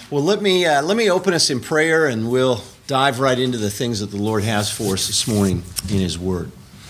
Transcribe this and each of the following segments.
Well, let me open us in prayer, and we'll dive right into the things that the Lord has for us this morning in His Word.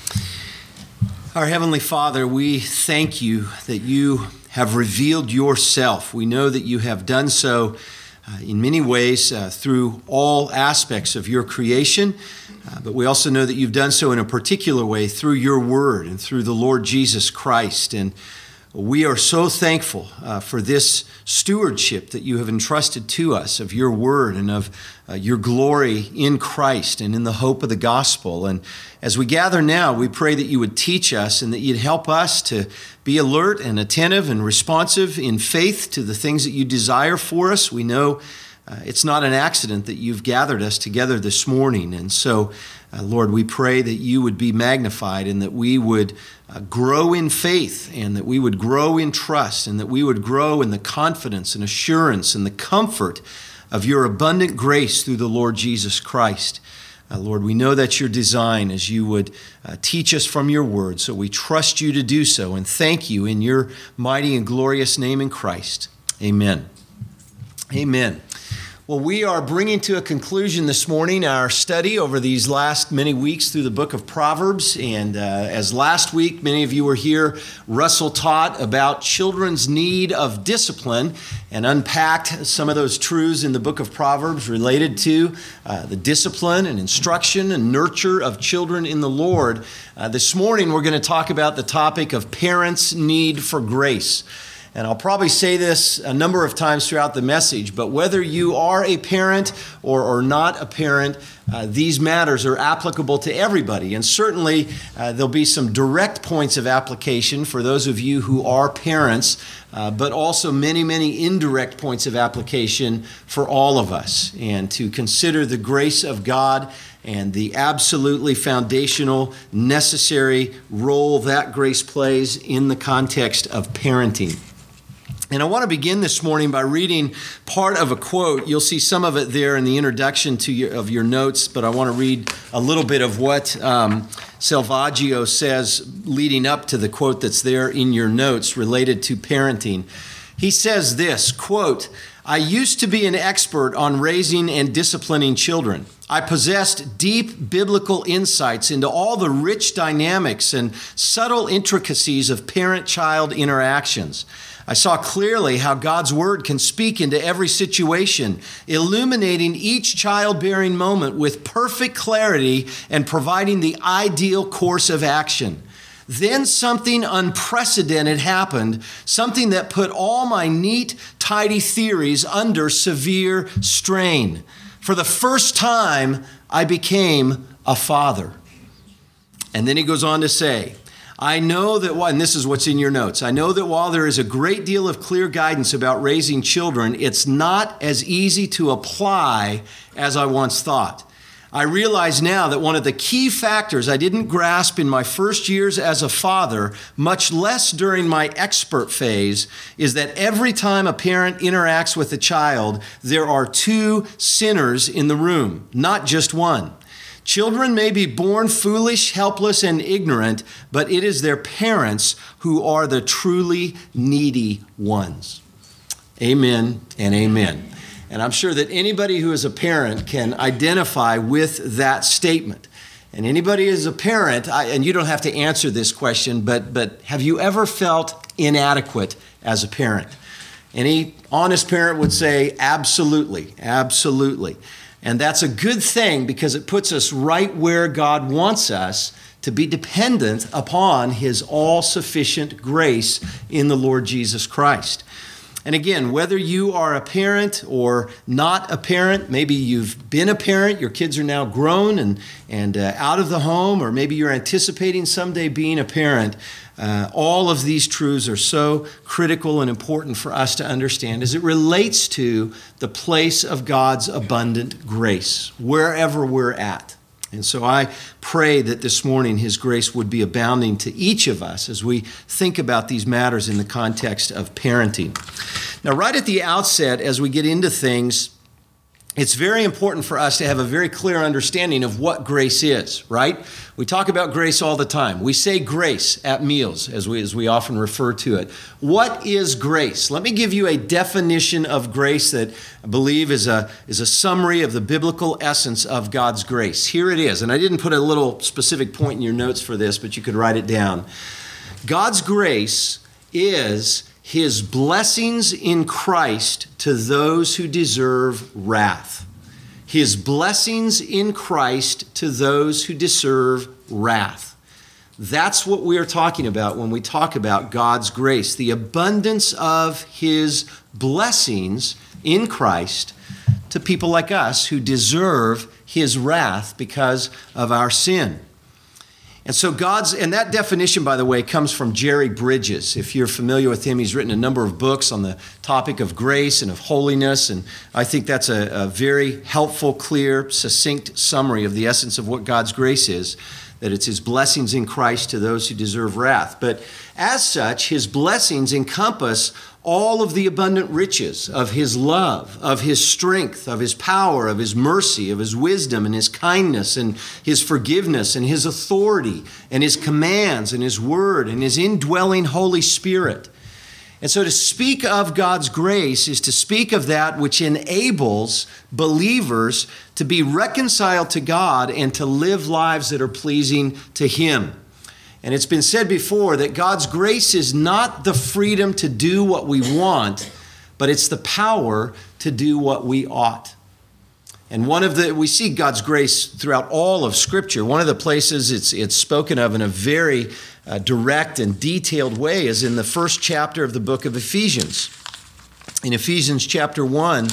Our Heavenly Father, we thank you that you have revealed yourself. We know that you have done so in many ways through all aspects of your creation, but we also know that you've done so in a particular way through your Word and through the Lord Jesus Christ. And we are so thankful for this stewardship that you have entrusted to us of your word and of your glory in Christ and in the hope of the gospel. And as we gather now, we pray that you would teach us and that you'd help us to be alert and attentive and responsive in faith to the things that you desire for us. We know it's not an accident that you've gathered us together this morning. And so, Lord, we pray that you would be magnified and that we would grow in faith and that we would grow in trust and that we would grow in the confidence and assurance and the comfort of your abundant grace through the Lord Jesus Christ. Lord, we know that's your design as you would teach us from your word, so we trust you to do so and thank you in your mighty and glorious name in Christ. Amen. Amen. Well, we are bringing to a conclusion this morning our study over these last many weeks through the book of Proverbs. And as last week, many of you were here, Russell taught about children's need of discipline and unpacked some of those truths in the book of Proverbs related to the discipline and instruction and nurture of children in the Lord. This morning, we're going to talk about the topic of parents' need for grace. And I'll probably say this a number of times throughout the message, but whether you are a parent or not a parent, these matters are applicable to everybody. And certainly there'll be some direct points of application for those of you who are parents, but also many, many indirect points of application for all of us. And to consider the grace of God and the absolutely foundational, necessary role that grace plays in the context of parenting. And I want to begin this morning by reading part of a quote. You'll see some of it there in the introduction of your notes, but I want to read a little bit of what Salvaggio says leading up to the quote that's there in your notes related to parenting. He says this, quote, "I used to be an expert on raising and disciplining children. I possessed deep biblical insights into all the rich dynamics and subtle intricacies of parent-child interactions. I saw clearly how God's word can speak into every situation, illuminating each childbearing moment with perfect clarity and providing the ideal course of action. Then something unprecedented happened, something that put all my neat, tidy theories under severe strain. For the first time, I became a father." And then he goes on to say, "I know that," and this is what's in your notes, "I know that while there is a great deal of clear guidance about raising children, it's not as easy to apply as I once thought. I realize now that one of the key factors I didn't grasp in my first years as a father, much less during my expert phase, is that every time a parent interacts with a child, there are two sinners in the room, not just one. Children may be born foolish, helpless, and ignorant, but it is their parents who are the truly needy ones." Amen and amen. And I'm sure that anybody who is a parent can identify with that statement. And anybody who's a parent, and you don't have to answer this question, but have you ever felt inadequate as a parent? Any honest parent would say, absolutely, absolutely. And that's a good thing because it puts us right where God wants us to be dependent upon His all-sufficient grace in the Lord Jesus Christ. And again, whether you are a parent or not a parent, maybe you've been a parent, your kids are now grown and out of the home, or maybe you're anticipating someday being a parent, all of these truths are so critical and important for us to understand as it relates to the place of God's abundant grace, wherever we're at. And so I pray that this morning His grace would be abounding to each of us as we think about these matters in the context of parenting. Now, right at the outset, as we get into things, it's very important for us to have a very clear understanding of what grace is, right? We talk about grace all the time. We say grace at meals, as we often refer to it. What is grace? Let me give you a definition of grace that I believe is a summary of the biblical essence of God's grace. Here it is, and I didn't put a little specific point in your notes for this, but you could write it down. God's grace is His blessings in Christ to those who deserve wrath. His blessings in Christ to those who deserve wrath. That's what we are talking about when we talk about God's grace, the abundance of His blessings in Christ to people like us who deserve His wrath because of our sin. And so and that definition, by the way, comes from Jerry Bridges. If you're familiar with him, he's written a number of books on the topic of grace and of holiness, and I think that's a very helpful, clear, succinct summary of the essence of what God's grace is, that it's His blessings in Christ to those who deserve wrath. But as such, His blessings encompass all of the abundant riches of His love, of His strength, of His power, of His mercy, of His wisdom and His kindness and His forgiveness and His authority and His commands and His word and His indwelling Holy Spirit. And so to speak of God's grace is to speak of that which enables believers to be reconciled to God and to live lives that are pleasing to Him. And it's been said before that God's grace is not the freedom to do what we want, but it's the power to do what we ought. And we see God's grace throughout all of Scripture. One of the places it's spoken of in a very direct and detailed way is in the first chapter of the book of Ephesians. In Ephesians chapter 1,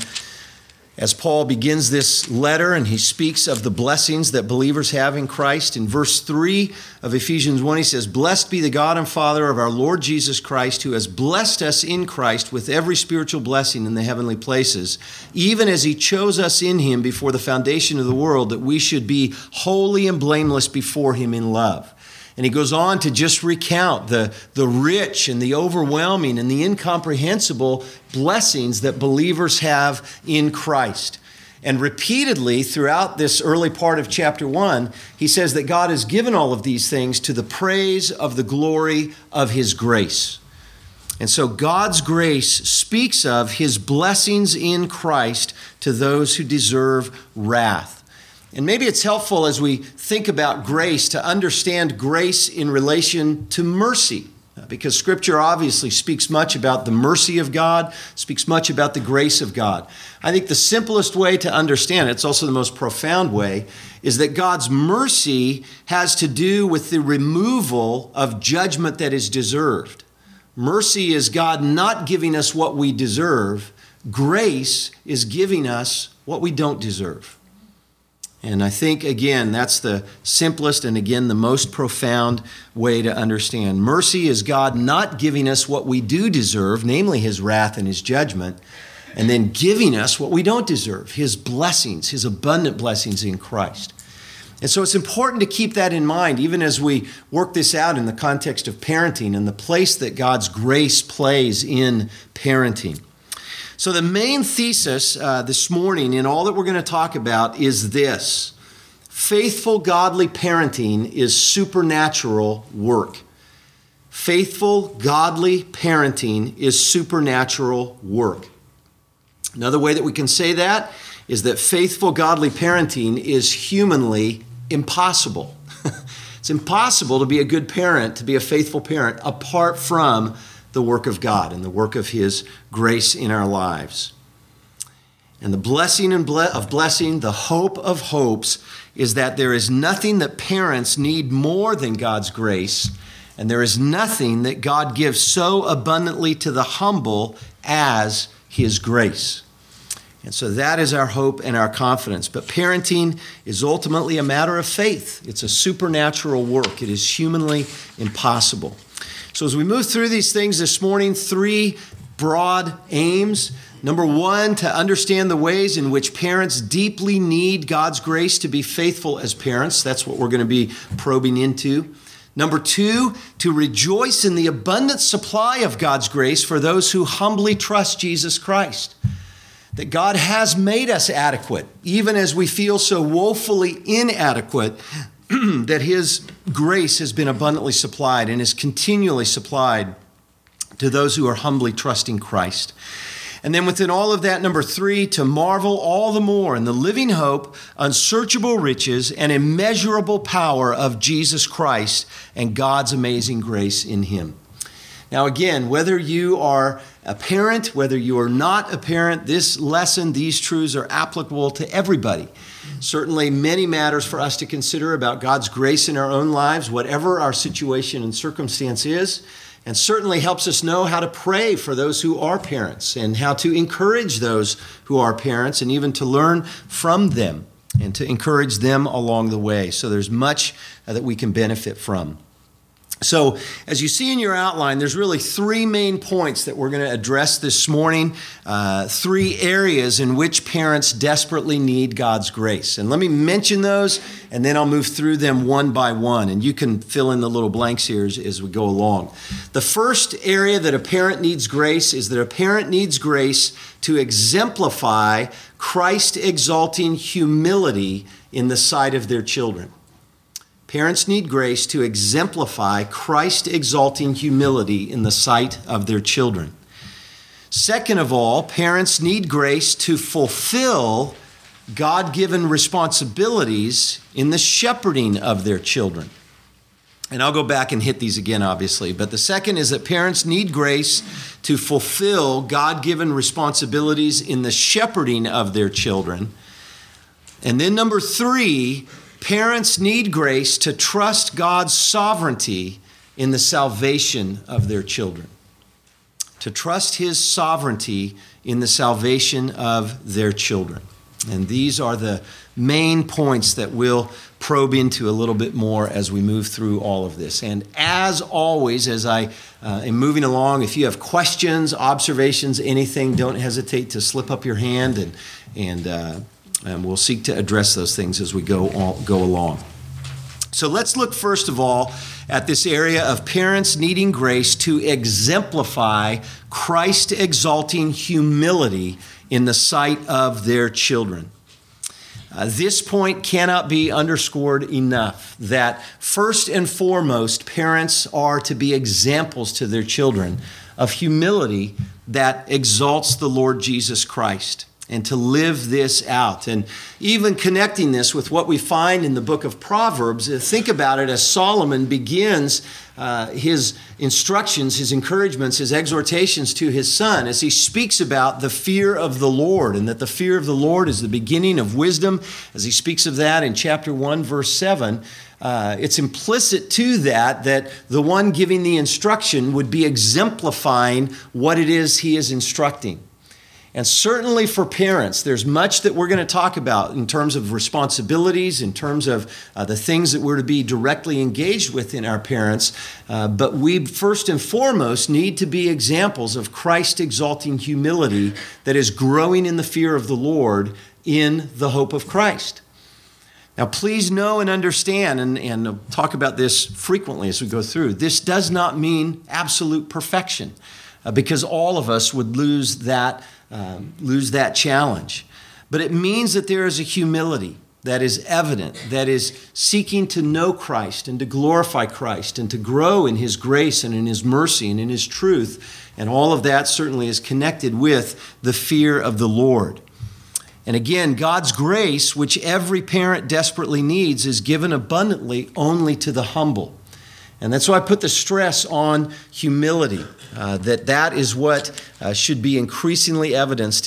as Paul begins this letter and he speaks of the blessings that believers have in Christ, in verse 3 of Ephesians 1, he says, "Blessed be the God and Father of our Lord Jesus Christ, who has blessed us in Christ with every spiritual blessing in the heavenly places, even as He chose us in Him before the foundation of the world, that we should be holy and blameless before Him in love." And he goes on to just recount the rich and the overwhelming and the incomprehensible blessings that believers have in Christ. And repeatedly throughout this early part of chapter 1, he says that God has given all of these things to the praise of the glory of His grace. And so God's grace speaks of His blessings in Christ to those who deserve wrath. And maybe it's helpful as we think about grace to understand grace in relation to mercy, because Scripture obviously speaks much about the mercy of God, speaks much about the grace of God. I think the simplest way to understand it, it's also the most profound way, is that God's mercy has to do with the removal of judgment that is deserved. Mercy is God not giving us what we deserve. Grace is giving us what we don't deserve. And I think, again, that's the simplest and, again, the most profound way to understand. Mercy is God not giving us what we do deserve, namely His wrath and His judgment, and then giving us what we don't deserve, His blessings, His abundant blessings in Christ. And so it's important to keep that in mind, even as we work this out in the context of parenting and the place that God's grace plays in parenting. So the main thesis this morning in all that we're going to talk about is this: faithful, godly parenting is supernatural work. Faithful, godly parenting is supernatural work. Another way that we can say that is that faithful, godly parenting is humanly impossible. It's impossible to be a good parent, to be a faithful parent, apart from the work of God and the work of His grace in our lives. And the blessing of blessing, the hope of hopes, is that there is nothing that parents need more than God's grace, and there is nothing that God gives so abundantly to the humble as His grace. And so that is our hope and our confidence. But parenting is ultimately a matter of faith. It's a supernatural work. It is humanly impossible. So as we move through these things this morning, 3 broad aims. Number 1, to understand the ways in which parents deeply need God's grace to be faithful as parents. That's what we're going to be probing into. Number 2, to rejoice in the abundant supply of God's grace for those who humbly trust Jesus Christ. that God has made us adequate, even as we feel so woefully inadequate, that his grace has been abundantly supplied and is continually supplied to those who are humbly trusting Christ. And then within all of that, number 3, to marvel all the more in the living hope, unsearchable riches, and immeasurable power of Jesus Christ and God's amazing grace in him. Now again, whether you are a parent, whether you are not a parent, this lesson, these truths are applicable to everybody. Certainly many matters for us to consider about God's grace in our own lives, whatever our situation and circumstance is. And certainly helps us know how to pray for those who are parents and how to encourage those who are parents and even to learn from them and to encourage them along the way. So there's much that we can benefit from. So as you see in your outline, there's really 3 main points that we're going to address this morning, 3 areas in which parents desperately need God's grace. And let me mention those, and then I'll move through them one by one, and you can fill in the little blanks here as we go along. The first area that a parent needs grace is that a parent needs grace to exemplify Christ-exalting humility in the sight of their children. Parents need grace to exemplify Christ-exalting humility in the sight of their children. Second of all, parents need grace to fulfill God-given responsibilities in the shepherding of their children. And I'll go back and hit these again, obviously. But the second is that parents need grace to fulfill God-given responsibilities in the shepherding of their children. And then number 3, parents need grace to trust God's sovereignty in the salvation of their children. To trust his sovereignty in the salvation of their children. And these are the main points that we'll probe into a little bit more as we move through all of this. And as always, as I am moving along, if you have questions, observations, anything, don't hesitate to slip up your hand and we'll seek to address those things as we go along. So let's look first of all at this area of parents needing grace to exemplify Christ-exalting humility in the sight of their children. This point cannot be underscored enough, that first and foremost, parents are to be examples to their children of humility that exalts the Lord Jesus Christ. And to live this out. And even connecting this with what we find in the book of Proverbs, think about it as Solomon begins his instructions, his encouragements, his exhortations to his son as he speaks about the fear of the Lord and that the fear of the Lord is the beginning of wisdom. As he speaks of that in chapter 1, verse 7, it's implicit to that the one giving the instruction would be exemplifying what it is he is instructing. And certainly for parents, there's much that we're going to talk about in terms of responsibilities, in terms of the things that we're to be directly engaged with in our parents. But we first and foremost need to be examples of Christ-exalting humility that is growing in the fear of the Lord in the hope of Christ. Now, please know and understand, and I'll talk about this frequently as we go through, this does not mean absolute perfection, because all of us would lose that challenge. But it means that there is a humility that is evident, that is seeking to know Christ and to glorify Christ and to grow in his grace and in his mercy and in his truth. And all of that certainly is connected with the fear of the Lord. And again, God's grace, which every parent desperately needs, is given abundantly only to the humble. And that's why I put the stress on humility, that is what should be increasingly evidenced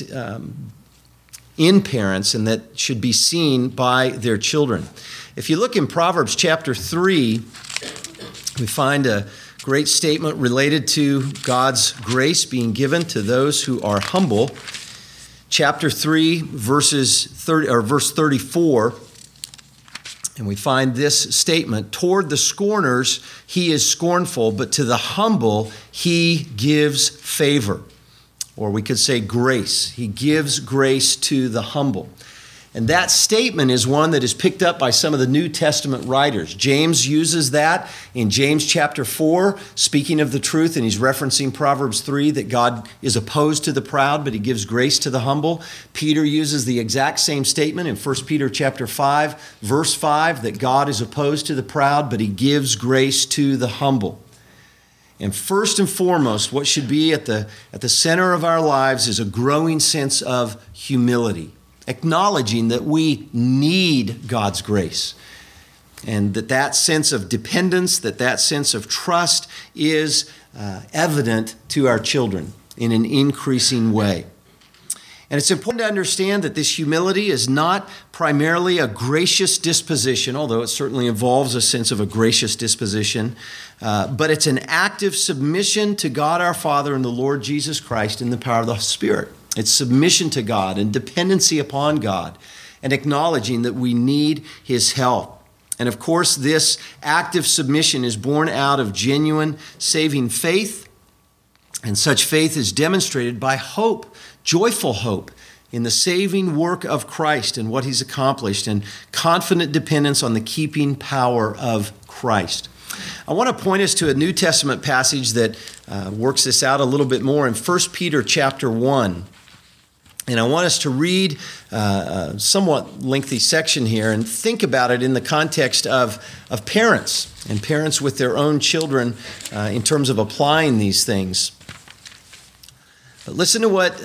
in parents and that should be seen by their children. If you look in Proverbs chapter 3, we find a great statement related to God's grace being given to those who are humble. Chapter 3, verse 34. And we find this statement, toward the scorners he is scornful, but to the humble he gives favor. Or we could say grace. He gives grace to the humble. And that statement is one that is picked up by some of the New Testament writers. James uses that in James chapter 4, speaking of the truth, and he's referencing Proverbs 3, that God is opposed to the proud, but he gives grace to the humble. Peter uses the exact same statement in 1 Peter chapter 5, verse 5, that God is opposed to the proud, but he gives grace to the humble. And first and foremost, what should be at the center of our lives is a growing sense of humility, acknowledging that we need God's grace, and that sense of dependence, that sense of trust is evident to our children in an increasing way. And it's important to understand that this humility is not primarily a gracious disposition, although it certainly involves a sense of a gracious disposition, but it's an active submission to God our Father and the Lord Jesus Christ in the power of the Spirit. It's submission to God and dependency upon God and acknowledging that we need his help. And of course, this active submission is born out of genuine saving faith, and such faith is demonstrated by hope, joyful hope in the saving work of Christ and what he's accomplished, and confident dependence on the keeping power of Christ. I want to point us to a New Testament passage that works this out a little bit more in 1 Peter chapter 1. And I want us to read a somewhat lengthy section here and think about it in the context of parents and parents with their own children in terms of applying these things. But listen to what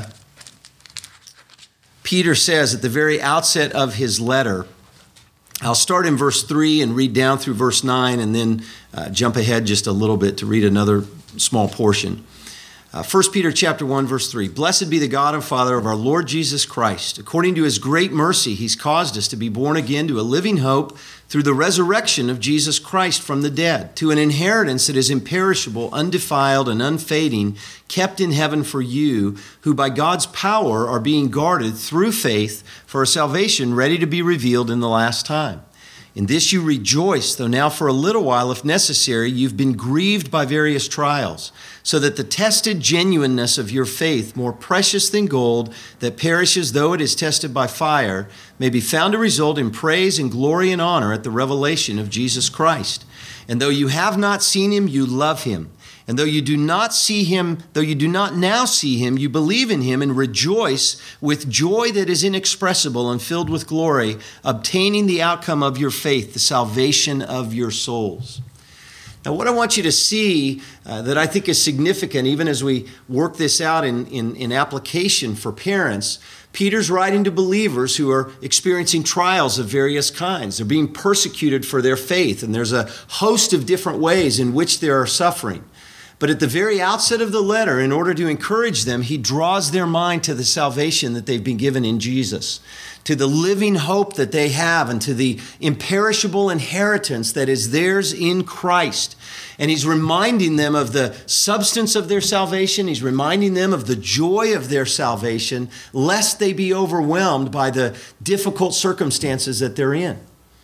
Peter says at the very outset of his letter. I'll start in verse 3 and read down through verse 9 and then jump ahead just a little bit to read another small portion. 1 Peter chapter 1, verse 3, "Blessed be the God and Father of our Lord Jesus Christ. According to his great mercy, he's caused us to be born again to a living hope through the resurrection of Jesus Christ from the dead, to an inheritance that is imperishable, undefiled, and unfading, kept in heaven for you, who by God's power are being guarded through faith for a salvation ready to be revealed in the last time. In this you rejoice, though now for a little while, if necessary, you've been grieved by various trials, so that the tested genuineness of your faith, more precious than gold that perishes though it is tested by fire, may be found to result in praise and glory and honor at the revelation of Jesus Christ. And though you have not seen him, you love him. And though you do not now see him, you believe in him and rejoice with joy that is inexpressible and filled with glory, obtaining the outcome of your faith, the salvation of your souls." Now, what I want you to see that I think is significant, even as we work this out in application for parents, Peter's writing to believers who are experiencing trials of various kinds. They're being persecuted for their faith, and there's a host of different ways in which they are suffering. But at the very outset of the letter, in order to encourage them, he draws their mind to the salvation that they've been given in Jesus, to the living hope that they have, and to the imperishable inheritance that is theirs in Christ. And he's reminding them of the substance of their salvation. He's reminding them of the joy of their salvation, lest they be overwhelmed by the difficult circumstances that they're in.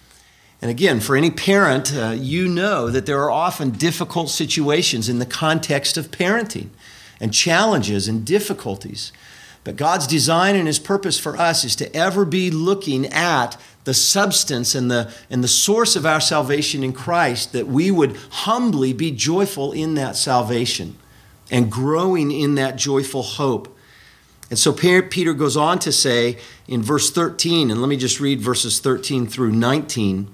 And again, for any parent, you know that there are often difficult situations in the context of parenting, and challenges and difficulties. But God's design and his purpose for us is to ever be looking at the substance and the source of our salvation in Christ, that we would humbly be joyful in that salvation and growing in that joyful hope. And so Peter goes on to say in verse 13, and let me just read verses 13 through 19.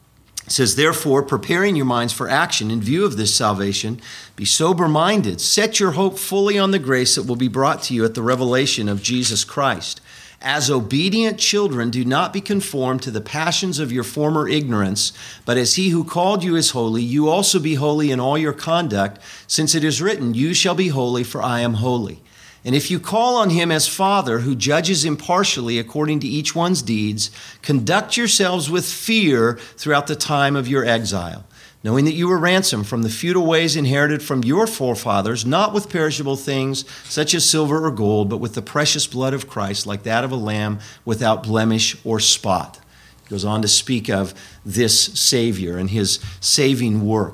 It says, "Therefore, preparing your minds for action in view of this salvation, be sober-minded. Set your hope fully on the grace that will be brought to you at the revelation of Jesus Christ. As obedient children, do not be conformed to the passions of your former ignorance, but as he who called you is holy, you also be holy in all your conduct, since it is written, 'You shall be holy, for I am holy.' And if you call on him as Father, who judges impartially according to each one's deeds, conduct yourselves with fear throughout the time of your exile, knowing that you were ransomed from the futile ways inherited from your forefathers, not with perishable things such as silver or gold, but with the precious blood of Christ, like that of a lamb without blemish or spot." He goes on to speak of this Savior and his saving work.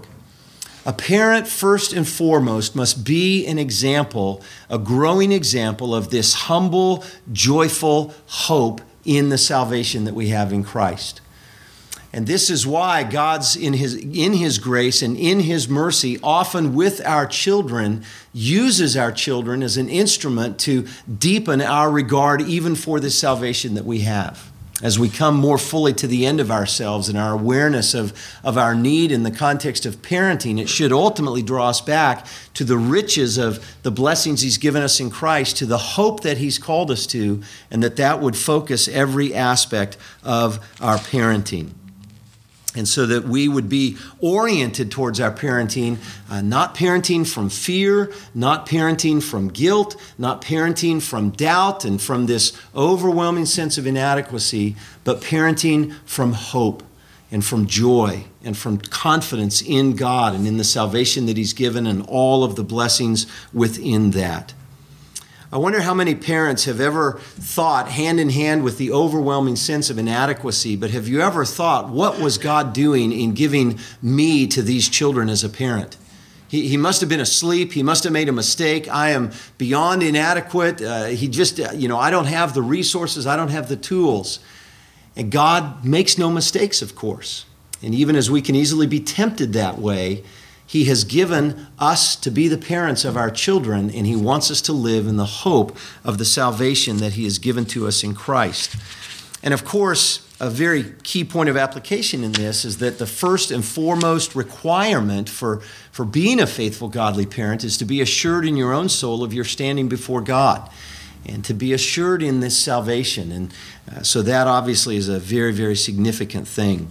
A parent, first and foremost, must be an example, a growing example of this humble, joyful hope in the salvation that we have in Christ. And this is why God's in his grace and in his mercy, often with our children, uses our children as an instrument to deepen our regard even for the salvation that we have. As we come more fully to the end of ourselves and our awareness of our need in the context of parenting, it should ultimately draw us back to the riches of the blessings he's given us in Christ, to the hope that he's called us to, and that would focus every aspect of our parenting. And so that we would be oriented towards our parenting, not parenting from fear, not parenting from guilt, not parenting from doubt and from this overwhelming sense of inadequacy, but parenting from hope and from joy and from confidence in God and in the salvation that he's given and all of the blessings within that. I wonder how many parents have ever thought, hand in hand with the overwhelming sense of inadequacy, but have you ever thought, what was God doing in giving me to these children as a parent? He must have been asleep. He must have made a mistake. I am beyond inadequate. I don't have the resources. I don't have the tools. And God makes no mistakes, of course. And even as we can easily be tempted that way, he has given us to be the parents of our children, and he wants us to live in the hope of the salvation that he has given to us in Christ. And of course, a very key point of application in this is that the first and foremost requirement for being a faithful, godly parent is to be assured in your own soul of your standing before God and to be assured in this salvation. And so that obviously is a very, very significant thing.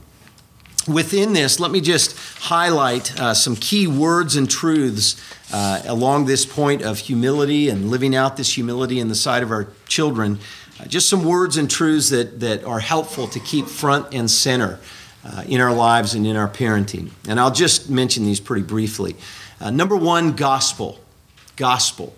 Within this, let me just highlight some key words and truths along this point of humility and living out this humility in the sight of our children. Just some words and truths that are helpful to keep front and center in our lives and in our parenting. And I'll just mention these pretty briefly. Number one, gospel. Gospel.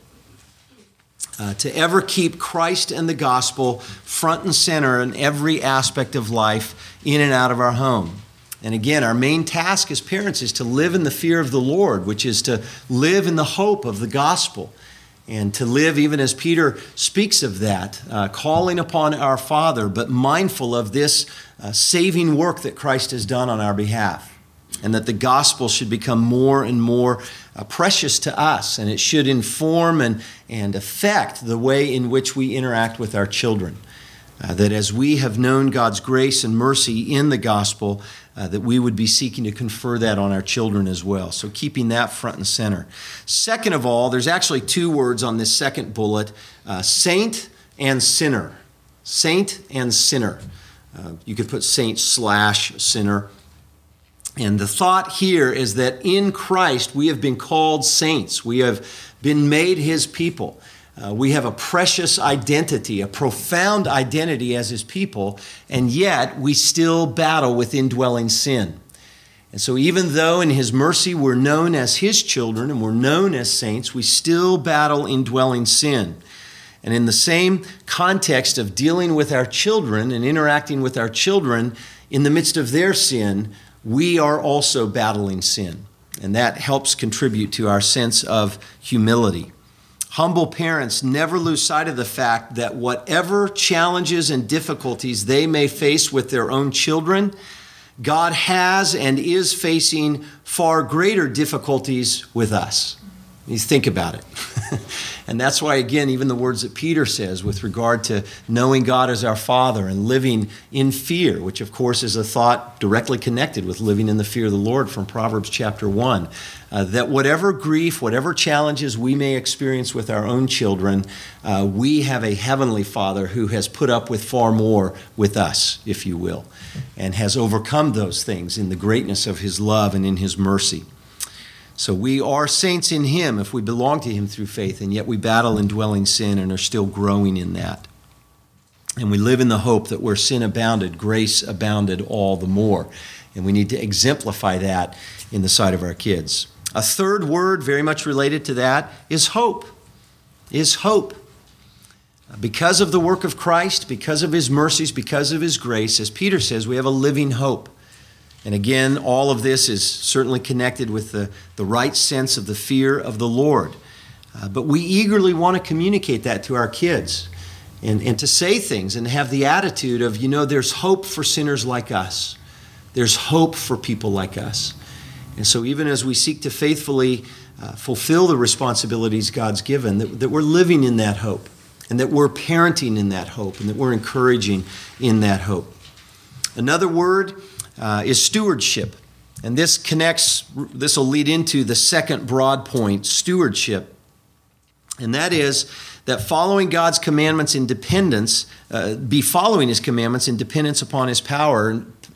To ever keep Christ and the gospel front and center in every aspect of life in and out of our home. And again, our main task as parents is to live in the fear of the Lord, which is to live in the hope of the gospel and to live even as Peter speaks of that, calling upon our Father, but mindful of this saving work that Christ has done on our behalf, and that the gospel should become more and more precious to us, and it should inform and affect the way in which we interact with our children. That as we have known God's grace and mercy in the gospel, that we would be seeking to confer that on our children as well. So keeping that front and center. Second of all, there's actually two words on this second bullet, saint and sinner. Saint and sinner. You could put saint/sinner. And the thought here is that in Christ we have been called saints. We have been made his people. We have a precious identity, a profound identity as his people, and yet we still battle with indwelling sin. And so even though in his mercy we're known as his children and we're known as saints, we still battle indwelling sin. And in the same context of dealing with our children and interacting with our children in the midst of their sin, we are also battling sin. And that helps contribute to our sense of humility. Humble parents never lose sight of the fact that whatever challenges and difficulties they may face with their own children, God has and is facing far greater difficulties with us. You think about it. And that's why, again, even the words that Peter says with regard to knowing God as our Father and living in fear, which of course is a thought directly connected with living in the fear of the Lord from Proverbs chapter 1, that whatever grief, whatever challenges we may experience with our own children, we have a heavenly Father who has put up with far more with us, if you will, and has overcome those things in the greatness of his love and in his mercy. So we are saints in him if we belong to him through faith, and yet we battle indwelling sin and are still growing in that. And we live in the hope that where sin abounded, grace abounded all the more. And we need to exemplify that in the sight of our kids. A third word very much related to that is hope. Is hope. Because of the work of Christ, because of his mercies, because of his grace, as Peter says, we have a living hope. And again, all of this is certainly connected with the right sense of the fear of the Lord. But we eagerly want to communicate that to our kids. and to say things and have the attitude of, there's hope for sinners like us. There's hope for people like us. And so even as we seek to faithfully fulfill the responsibilities God's given, that we're living in that hope, and that we're parenting in that hope, and that we're encouraging in that hope. Another word is stewardship. And this will lead into the second broad point, stewardship. And that is that following God's commandments in dependence, following his commandments in dependence upon his power,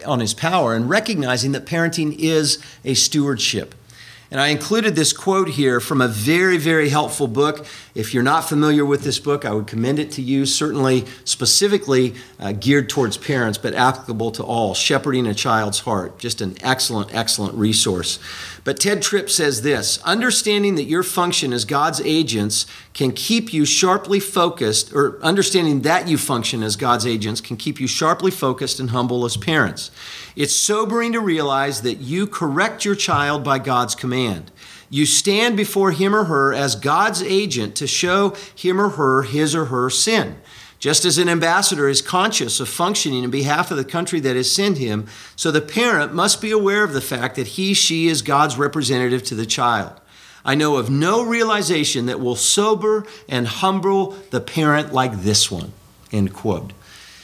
and recognizing that parenting is a stewardship. And I included this quote here from a very, very helpful book. If you're not familiar with this book, I would commend it to you, certainly specifically geared towards parents, but applicable to all, Shepherding a Child's Heart. Just an excellent, excellent resource. But Ted Tripp says this: understanding that your function as God's agents can keep you sharply focused, or understanding that you function as God's agents can keep you sharply focused and humble as parents. It's sobering to realize that you correct your child by God's command. You stand before him or her as God's agent to show him or her his or her sin. Just as an ambassador is conscious of functioning in behalf of the country that has sent him, so the parent must be aware of the fact that she is God's representative to the child. I know of no realization that will sober and humble the parent like this one, end quote.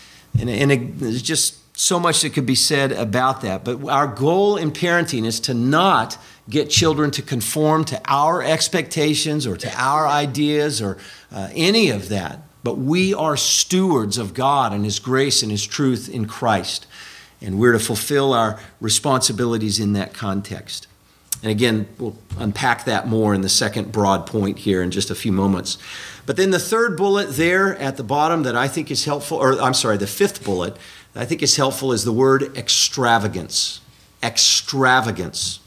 And there's just so much that could be said about that. But our goal in parenting is to not get children to conform to our expectations or to our ideas or any of that. But we are stewards of God and his grace and his truth in Christ. And we're to fulfill our responsibilities in that context. And again, we'll unpack that more in the second broad point here in just a few moments. But then the third bullet there at the bottom that I think is helpful, the fifth bullet that I think is helpful is the word extravagance. Extravagance.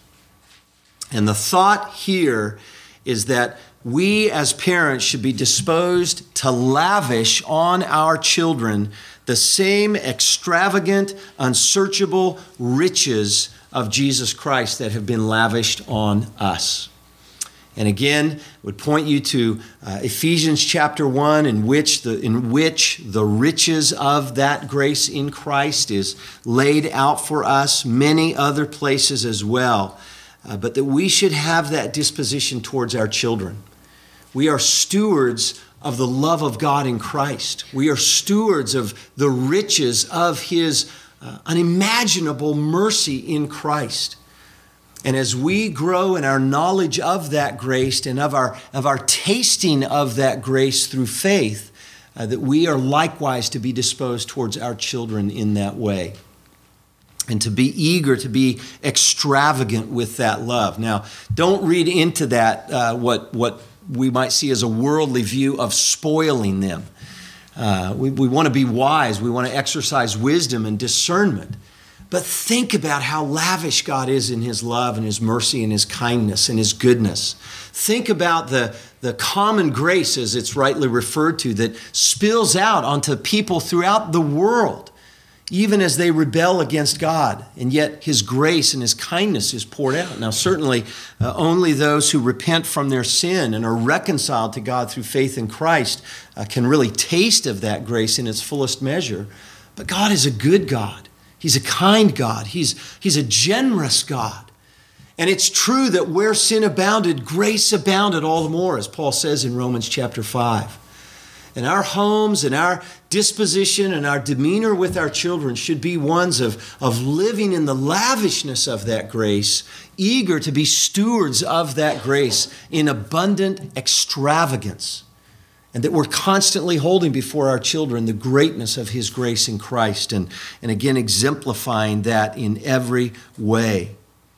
And the thought here is that we as parents should be disposed to lavish on our children the same extravagant, unsearchable riches of Jesus Christ that have been lavished on us. And again, I would point you to Ephesians chapter 1, in which the riches of that grace in Christ is laid out for us, many other places as well. But that we should have that disposition towards our children. We are stewards of the love of God in Christ. We are stewards of the riches of his unimaginable mercy in Christ. And as we grow in our knowledge of that grace and of our tasting of that grace through faith, that we are likewise to be disposed towards our children in that way. And to be eager, to be extravagant with that love. Now, don't read into that what we might see as a worldly view of spoiling them. We want to be wise. We want to exercise wisdom and discernment. But think about how lavish God is in his love and his mercy and his kindness and his goodness. Think about the common grace, as it's rightly referred to, that spills out onto people throughout the world, even as they rebel against God. And yet his grace and his kindness is poured out. Now, certainly only those who repent from their sin and are reconciled to God through faith in Christ can really taste of that grace in its fullest measure. But God is a good God. He's a kind God. He's a generous God. And it's true that where sin abounded, grace abounded all the more, as Paul says in Romans chapter 5. And our homes and our disposition and our demeanor with our children should be ones of living in the lavishness of that grace, eager to be stewards of that grace in abundant extravagance. And that we're constantly holding before our children the greatness of his grace in Christ, and again exemplifying that in every way.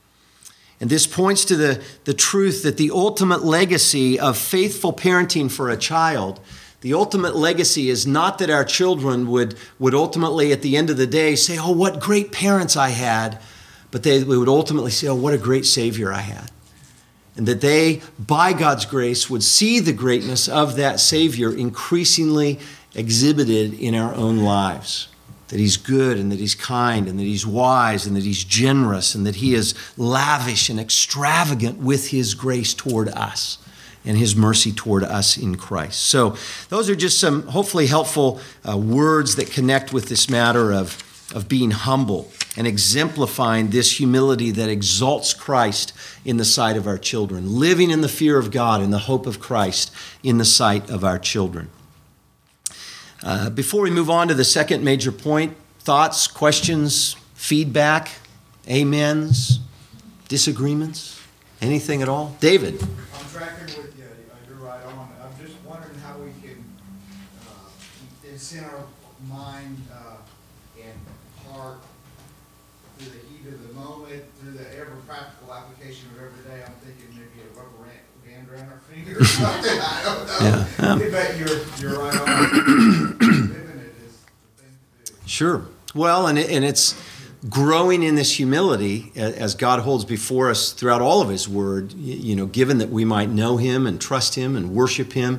And this points to the truth that the ultimate legacy of faithful parenting for a child, the ultimate legacy is not that our children would ultimately at the end of the day say, oh, what great parents I had, but they would ultimately say, oh, what a great Savior I had. And that they, by God's grace, would see the greatness of that Savior increasingly exhibited in our own lives. That he's good and that he's kind and that he's wise and that he's generous and that he is lavish and extravagant with his grace toward us. and his mercy toward us in Christ. So those are just some hopefully helpful words that connect with this matter of being humble and exemplifying this humility that exalts Christ in the sight of our children, living in the fear of God and the hope of Christ in the sight of our children. Before we move on to the second major point, thoughts, questions, feedback, amens, disagreements, anything at all? David. I'm tracking with you. You're right on. I'm just wondering how we can keep this in our mind and heart through the heat of the moment, through the ever practical application of every day. I'm thinking maybe a rubber band around our finger or something. I don't know. Yeah. But you're right on. Living it is the thing to do. Sure. Well, and it's growing in this humility as God holds before us throughout all of his word, given that we might know him and trust him and worship him.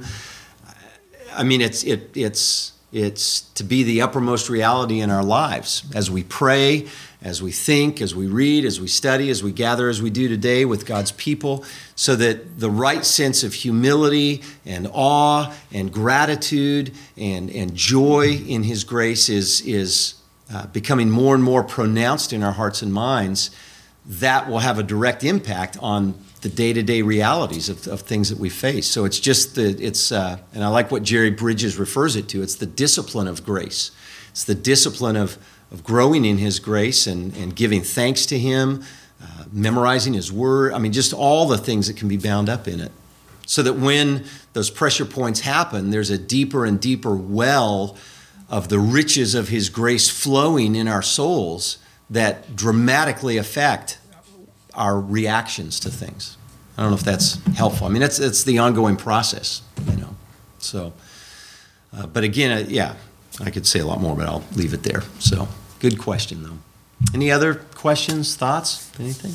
I mean, it's to be the uppermost reality in our lives as we pray, as we think, as we read, as we study, as we gather, as we do today with God's people, so that the right sense of humility and awe and gratitude and joy in his grace is becoming more and more pronounced in our hearts and minds. That will have a direct impact on the day-to-day realities of things that we face. So it's just and I like what Jerry Bridges refers it to, it's the discipline of grace. It's the discipline of growing in his grace and giving thanks to him, memorizing his word. I mean, just all the things that can be bound up in it. So that when those pressure points happen, there's a deeper and deeper well of the riches of his grace flowing in our souls that dramatically affect our reactions to things. I don't know if that's helpful. I mean, it's the ongoing process, So, but again, I could say a lot more, but I'll leave it there. So, good question, though. Any other questions, thoughts, anything?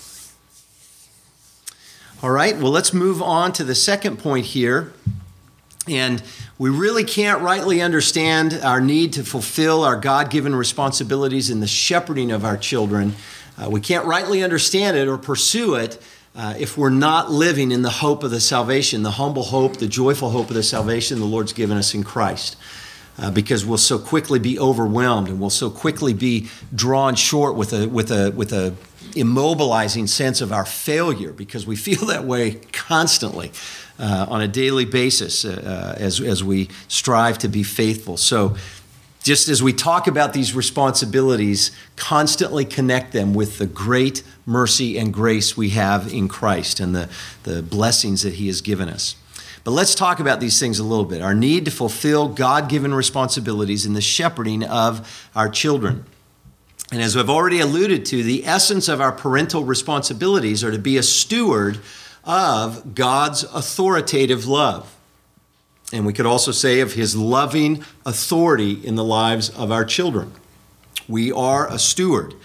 All right, well, let's move on to the second point here. And we really can't rightly understand our need to fulfill our God-given responsibilities in the shepherding of our children. We can't rightly understand it or pursue it if we're not living in the hope of the salvation, the humble hope, the joyful hope of the salvation the Lord's given us in Christ. Because we'll so quickly be overwhelmed and we'll so quickly be drawn short with a immobilizing sense of our failure, because we feel that way constantly on a daily basis as we strive to be faithful. So just as we talk about these responsibilities, constantly connect them with the great mercy and grace we have in Christ and the blessings that he has given us. But let's talk about these things a little bit. Our need to fulfill God-given responsibilities in the shepherding of our children. And as I've already alluded to, the essence of our parental responsibilities are to be a steward of God's authoritative love. And we could also say of his loving authority in the lives of our children. We are a steward.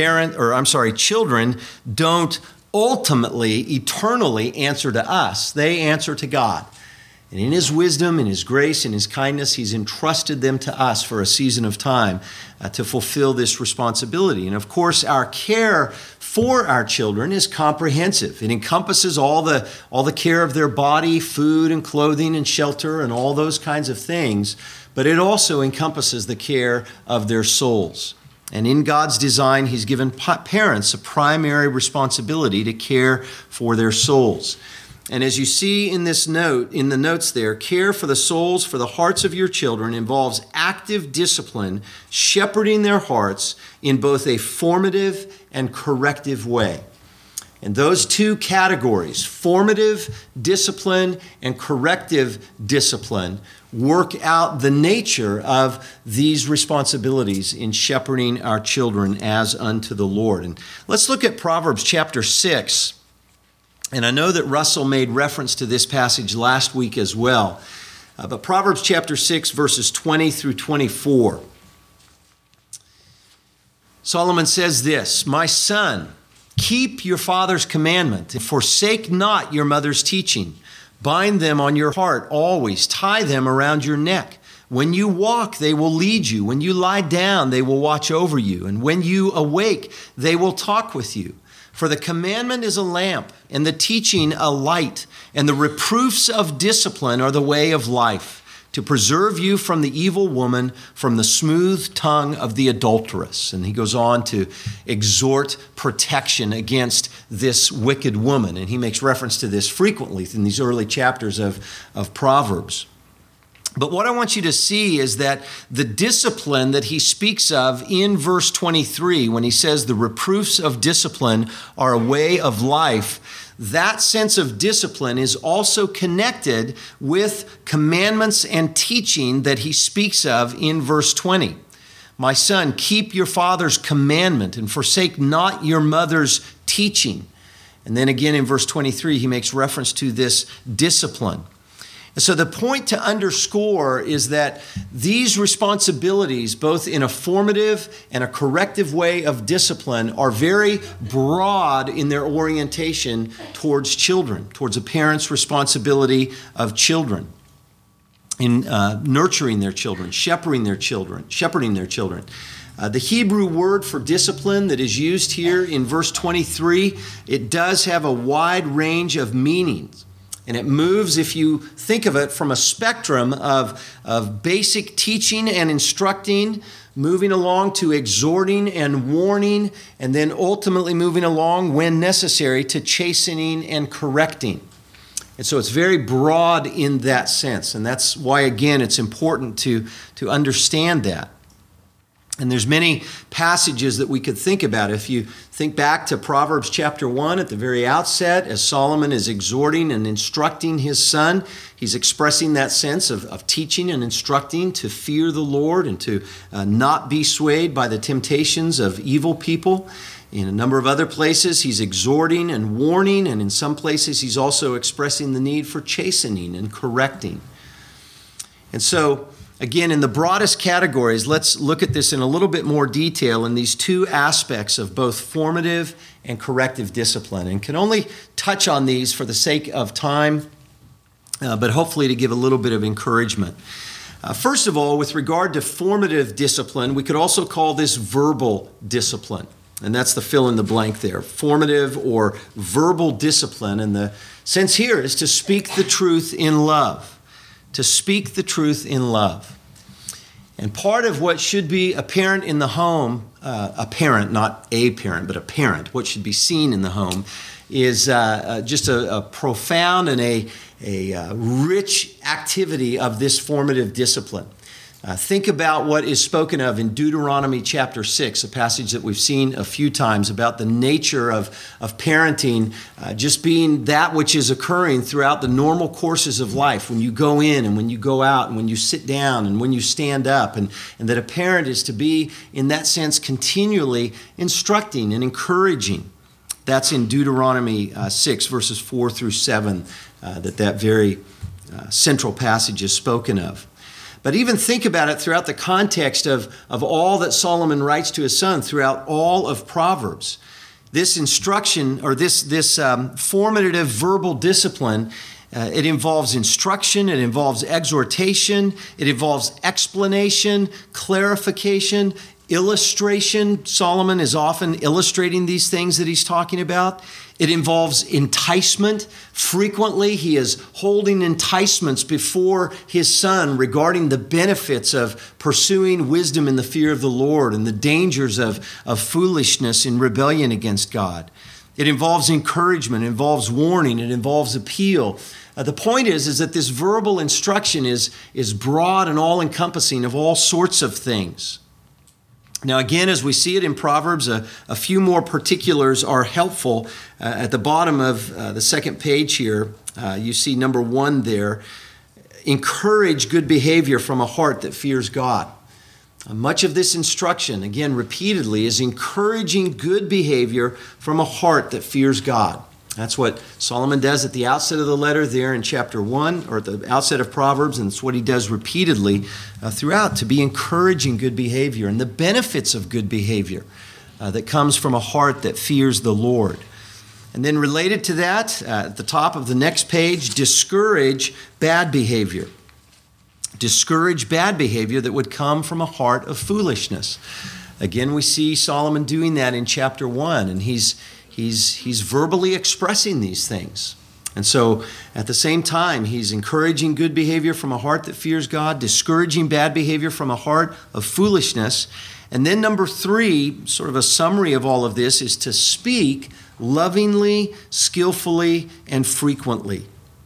Children don't ultimately, eternally answer to us. They answer to God. And in his wisdom, in his grace, in his kindness, he's entrusted them to us for a season of time to fulfill this responsibility. And of course, our care for our children is comprehensive. It encompasses all the care of their body, food and clothing and shelter and all those kinds of things. But it also encompasses the care of their souls. And in God's design, he's given parents a primary responsibility to care for their souls. And as you see in this note, in the notes there, care for the souls, for the hearts of your children involves active discipline, shepherding their hearts in both a formative and corrective way. And those two categories, formative discipline and corrective discipline, work out the nature of these responsibilities in shepherding our children as unto the Lord. And let's look at Proverbs chapter 6. And I know that Russell made reference to this passage last week as well. But Proverbs chapter 6, verses 20 through 24. Solomon says this, "My son, keep your father's commandment, and forsake not your mother's teaching. Bind them on your heart always, tie them around your neck. When you walk, they will lead you. When you lie down, they will watch over you. And when you awake, they will talk with you. For the commandment is a lamp, and the teaching a light, and the reproofs of discipline are the way of life, to preserve you from the evil woman, from the smooth tongue of the adulteress. And he goes on to exhort protection against this wicked woman. And he makes reference to this frequently in these early chapters of Proverbs. But what I want you to see is that the discipline that he speaks of in verse 23, when he says the reproofs of discipline are a way of life, that sense of discipline is also connected with commandments and teaching that he speaks of in verse 20. My son, keep your father's commandment and forsake not your mother's teaching. And then again in verse 23, he makes reference to this discipline. So the point to underscore is that these responsibilities, both in a formative and a corrective way of discipline, are very broad in their orientation towards children, towards a parent's responsibility of children, in nurturing their children, shepherding their children. The Hebrew word for discipline that is used here in verse 23, it does have a wide range of meanings. And it moves, if you think of it, from a spectrum of basic teaching and instructing, moving along to exhorting and warning, and then ultimately moving along, when necessary, to chastening and correcting. And so it's very broad in that sense. And that's why, again, it's important to understand that. And there's many passages that we could think about. If you think back to Proverbs chapter 1 at the very outset, as Solomon is exhorting and instructing his son, he's expressing that sense of teaching and instructing to fear the Lord and to not be swayed by the temptations of evil people. In a number of other places, he's exhorting and warning, and in some places, he's also expressing the need for chastening and correcting. And so, again, in the broadest categories, let's look at this in a little bit more detail in these two aspects of both formative and corrective discipline, and can only touch on these for the sake of time, but hopefully to give a little bit of encouragement. First of all, with regard to formative discipline, we could also call this verbal discipline, and that's the fill in the blank there, formative or verbal discipline. And the sense here is to speak the truth in love. To speak the truth in love. And part of what should be apparent in the home, a parent, not a parent, but a parent, what should be seen in the home, is just a profound and a rich activity of this formative discipline. Think about what is spoken of in Deuteronomy chapter 6, a passage that we've seen a few times about the nature of parenting just being that which is occurring throughout the normal courses of life, when you go in and when you go out and when you sit down and when you stand up, and that a parent is to be, in that sense, continually instructing and encouraging. That's in Deuteronomy 6, verses 4 through 7, that very central passage is spoken of. But even think about it throughout the context of all that Solomon writes to his son throughout all of Proverbs. This instruction, or this formative verbal discipline, it involves instruction, it involves exhortation, it involves explanation, clarification, illustration. Solomon is often illustrating these things that he's talking about. It involves enticement. Frequently, he is holding enticements before his son regarding the benefits of pursuing wisdom in the fear of the Lord and the dangers of foolishness and rebellion against God. It involves encouragement, it involves warning, it involves appeal. The point is that this verbal instruction is broad and all-encompassing of all sorts of things. Now, again, as we see it in Proverbs, a few more particulars are helpful. At the bottom of the second page here, you see number 1 there, encourage good behavior from a heart that fears God. Much of this instruction, again, repeatedly, is encouraging good behavior from a heart that fears God. That's what Solomon does at the outset of the letter there in chapter 1, or at the outset of Proverbs, and it's what he does repeatedly throughout, to be encouraging good behavior and the benefits of good behavior that comes from a heart that fears the Lord. And then related to that, at the top of the next page, discourage bad behavior. Discourage bad behavior that would come from a heart of foolishness. Again, we see Solomon doing that in chapter 1, and he's he's verbally expressing these things. And so at the same time, he's encouraging good behavior from a heart that fears God, discouraging bad behavior from a heart of foolishness. And then number 3, sort of a summary of all of this, is to speak lovingly, skillfully, and frequently.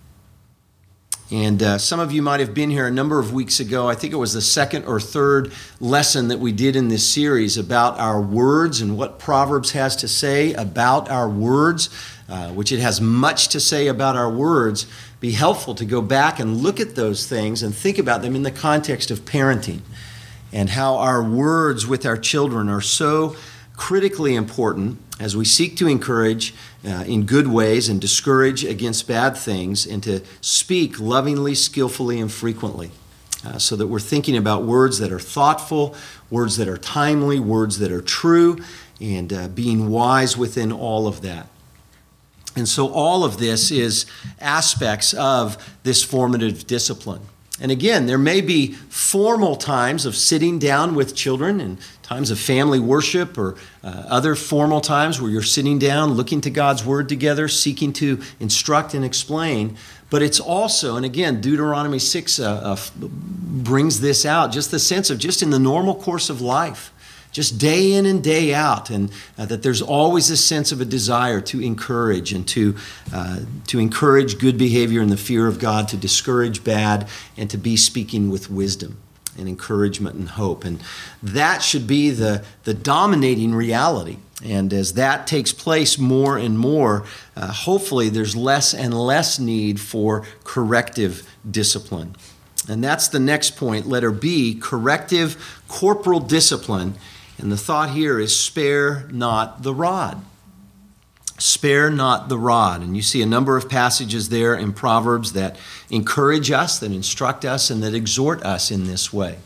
And some of you might have been here a number of weeks ago. I think it was the second or third lesson that we did in this series about our words and what Proverbs has to say about our words, which it has much to say about our words. Be helpful to go back and look at those things and think about them in the context of parenting and how our words with our children are so critically important as we seek to encourage in good ways and discourage against bad things, and to speak lovingly, skillfully, and frequently, so that we're thinking about words that are thoughtful, words that are timely, words that are true, and being wise within all of that. And so all of this is aspects of this formative discipline. And again, there may be formal times of sitting down with children and times of family worship or other formal times where you're sitting down, looking to God's Word together, seeking to instruct and explain. But it's also, and again, Deuteronomy 6 brings this out, just the sense of just in the normal course of life, just day in and day out, and that there's always this sense of a desire to encourage and to encourage good behavior in the fear of God, to discourage bad, and to be speaking with wisdom and encouragement and hope. And that should be the dominating reality. And as that takes place more and more, hopefully there's less and less need for corrective discipline. And that's the next point, letter B, corrective corporal discipline. And the thought here is spare not the rod. Spare not the rod. And you see a number of passages there in Proverbs that encourage us, that instruct us, and that exhort us in this way.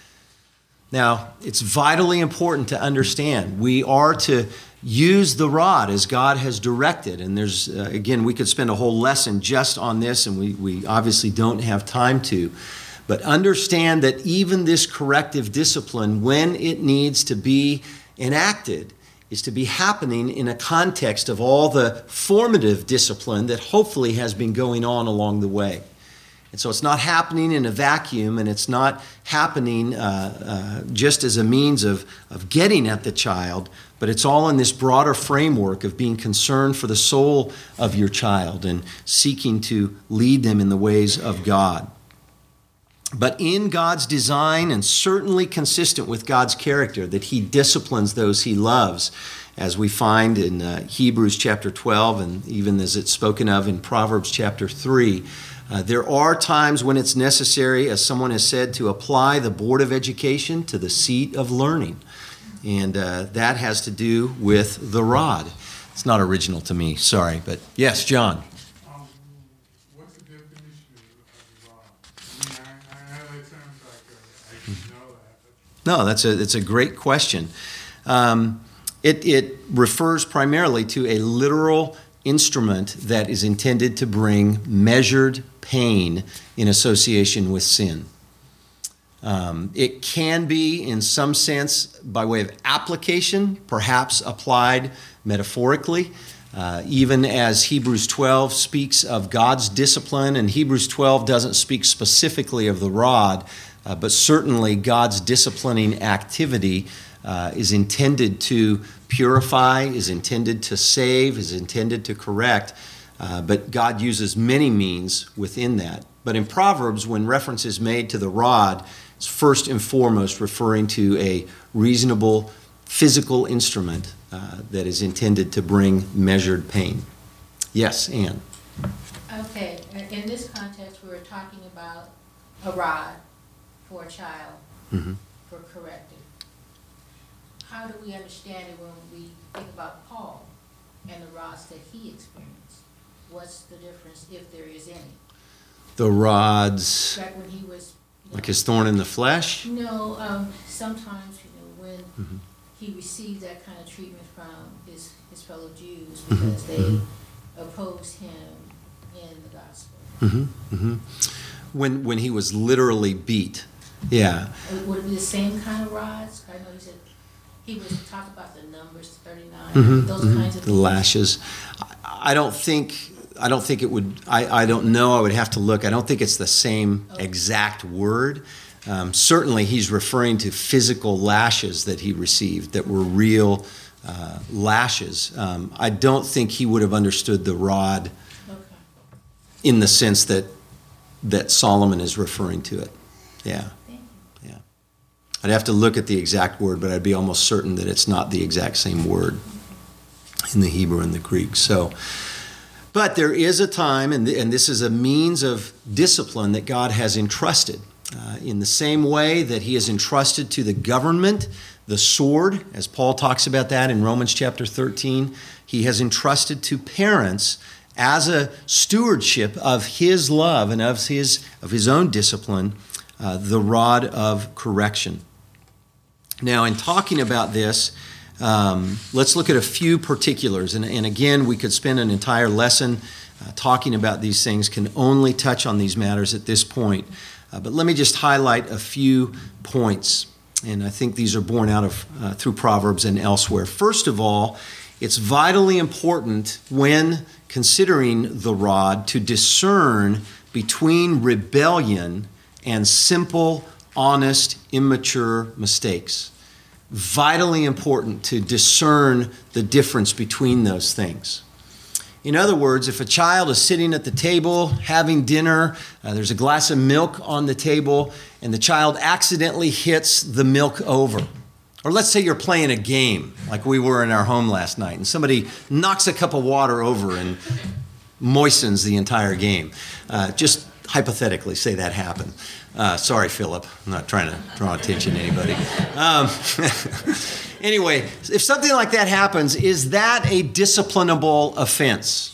Now, it's vitally important to understand we are to use the rod as God has directed. And there's, again, we could spend a whole lesson just on this, and we obviously don't have time to. But understand that even this corrective discipline, when it needs to be enacted, is to be happening in a context of all the formative discipline that hopefully has been going on along the way. And so it's not happening in a vacuum, and it's not happening just as a means of getting at the child, but it's all in this broader framework of being concerned for the soul of your child and seeking to lead them in the ways of God. But in God's design, and certainly consistent with God's character, that he disciplines those he loves, as we find in Hebrews chapter 12, and even as it's spoken of in Proverbs chapter 3. There are times when it's necessary, as someone has said, to apply the board of education to the seat of learning. And that has to do with the rod. It's not original to me, sorry. But yes, John. What's the definition of the rod? I know that sounds like I should know that. No, it's a great question. It refers primarily to a literal instrument that is intended to bring measured pain in association with sin. It can be, in some sense, by way of application, perhaps applied metaphorically, even as Hebrews 12 speaks of God's discipline, and Hebrews 12 doesn't speak specifically of the rod, but certainly God's disciplining activity is intended to purify, is intended to save, is intended to correct, but God uses many means within that. But in Proverbs, when reference is made to the rod, it's first and foremost referring to a reasonable physical instrument that is intended to bring measured pain. Yes, Ann. Okay, in this context, we're talking about a rod for a child for corrective. How do we understand it when we think about Paul and the rods that he experienced? What's the difference, if there is any? The rods, Back when he was... like his thorn in the flesh? No, sometimes, when he received that kind of treatment from his fellow Jews because they opposed him in the gospel. When he was literally beat. Yeah. Would it be the same kind of rods? I know he said he was talking about the numbers 39, those kinds of The things. lashes. I don't think it would, I don't know, I would have to look. I don't think it's the same exact word. Certainly he's referring to physical lashes that he received that were real lashes. I don't think he would have understood the rod Okay. in the sense that Solomon is referring to it. Yeah. Thank you. Yeah. I'd have to look at the exact word, but I'd be almost certain that it's not the exact same word in the Hebrew and the Greek. So, but there is a time, and this is a means of discipline that God has entrusted. In the same way that he has entrusted to the government the sword, as Paul talks about that in Romans chapter 13, he has entrusted to parents as a stewardship of his love and of his own discipline, the rod of correction. Now, in talking about this, let's look at a few particulars. And again, we could spend an entire lesson talking about these things, can only touch on these matters at this point. But let me just highlight a few points. And I think these are borne out of through Proverbs and elsewhere. First of all, it's vitally important when considering the rod to discern between rebellion and simple, honest, immature mistakes. Vitally important to discern the difference between those things. In other words, if a child is sitting at the table having dinner, there's a glass of milk on the table, and the child accidentally hits the milk over. Or let's say you're playing a game like we were in our home last night, and somebody knocks a cup of water over and moistens the entire game. Just hypothetically, say that happened. Sorry, Philip. I'm not trying to draw attention to anybody. Anyway, if something like that happens, is that a disciplinable offense?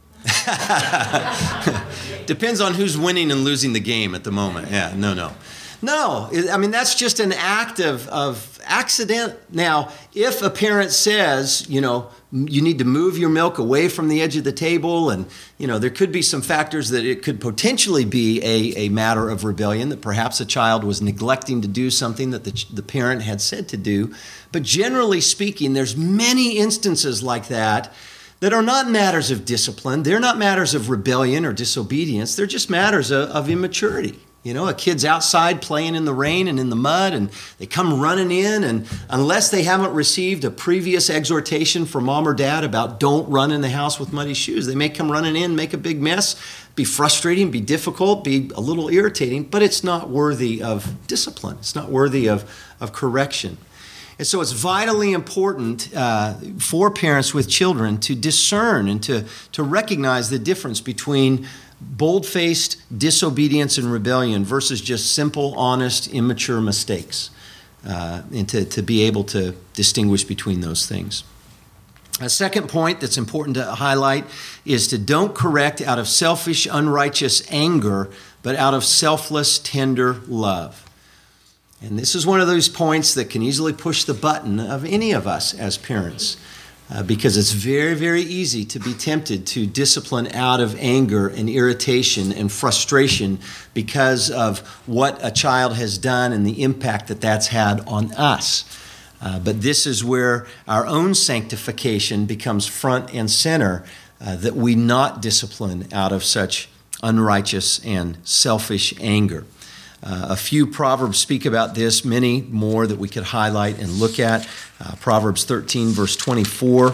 Yes. Depends on who's winning and losing the game at the moment. Yeah, no. No, I mean, that's just an act of accident. Now, if a parent says, you need to move your milk away from the edge of the table, and, there could be some factors that it could potentially be a matter of rebellion, that perhaps a child was neglecting to do something that the parent had said to do. But generally speaking, there's many instances like that are not matters of discipline. They're not matters of rebellion or disobedience. They're just matters of immaturity. A kid's outside playing in the rain and in the mud, and they come running in, and unless they haven't received a previous exhortation from mom or dad about don't run in the house with muddy shoes, they may come running in, make a big mess, be frustrating, be difficult, be a little irritating, but it's not worthy of discipline. It's not worthy of correction. And so it's vitally important for parents with children to discern and to recognize the difference between bold-faced disobedience and rebellion versus just simple, honest, immature mistakes, and to be able to distinguish between those things. A second point that's important to highlight is to don't correct out of selfish, unrighteous anger, but out of selfless, tender love. And this is one of those points that can easily push the button of any of us as parents. Because it's very, very easy to be tempted to discipline out of anger and irritation and frustration because of what a child has done and the impact that that's had on us. But this is where our own sanctification becomes front and center, that we not discipline out of such unrighteous and selfish anger. A few Proverbs speak about this, many more that we could highlight and look at. Proverbs 13, verse 24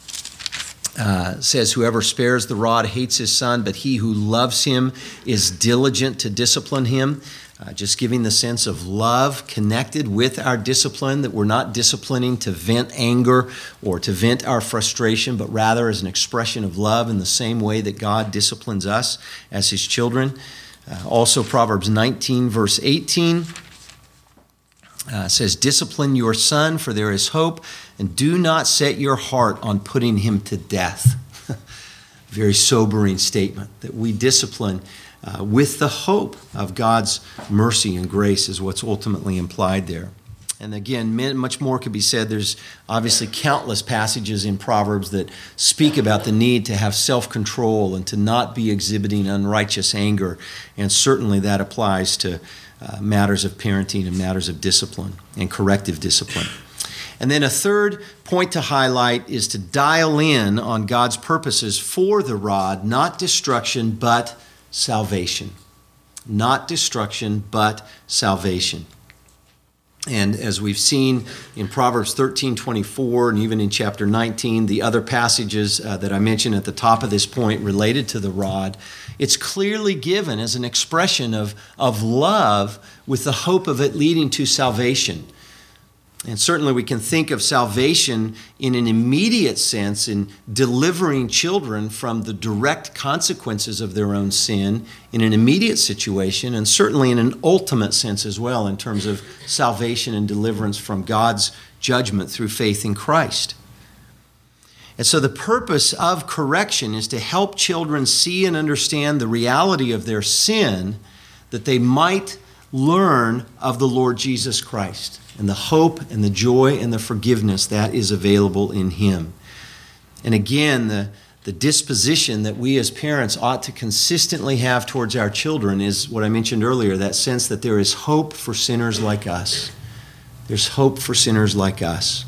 says, "Whoever spares the rod hates his son, but he who loves him is diligent to discipline him." Just giving the sense of love connected with our discipline, that we're not disciplining to vent anger or to vent our frustration, but rather as an expression of love in the same way that God disciplines us as his children. Also, Proverbs 19, verse 18 says, "Discipline your son, for there is hope, and do not set your heart on putting him to death." Very sobering statement, that we discipline with the hope of God's mercy and grace is what's ultimately implied there. And again, much more could be said. There's obviously countless passages in Proverbs that speak about the need to have self-control and to not be exhibiting unrighteous anger. And certainly that applies to matters of parenting and matters of discipline and corrective discipline. And then a third point to highlight is to dial in on God's purposes for the rod, not destruction, but salvation. Not destruction, but salvation. And as we've seen in Proverbs 13:24 and even in chapter 19, the other passages that I mentioned at the top of this point related to the rod, it's clearly given as an expression of love with the hope of it leading to salvation. And certainly we can think of salvation in an immediate sense in delivering children from the direct consequences of their own sin in an immediate situation, and certainly in an ultimate sense as well in terms of salvation and deliverance from God's judgment through faith in Christ. And so the purpose of correction is to help children see and understand the reality of their sin, that they might learn of the Lord Jesus Christ and the hope and the joy and the forgiveness that is available in Him. And again, the disposition that we as parents ought to consistently have towards our children is what I mentioned earlier, that sense that there is hope for sinners like us. There's hope for sinners like us.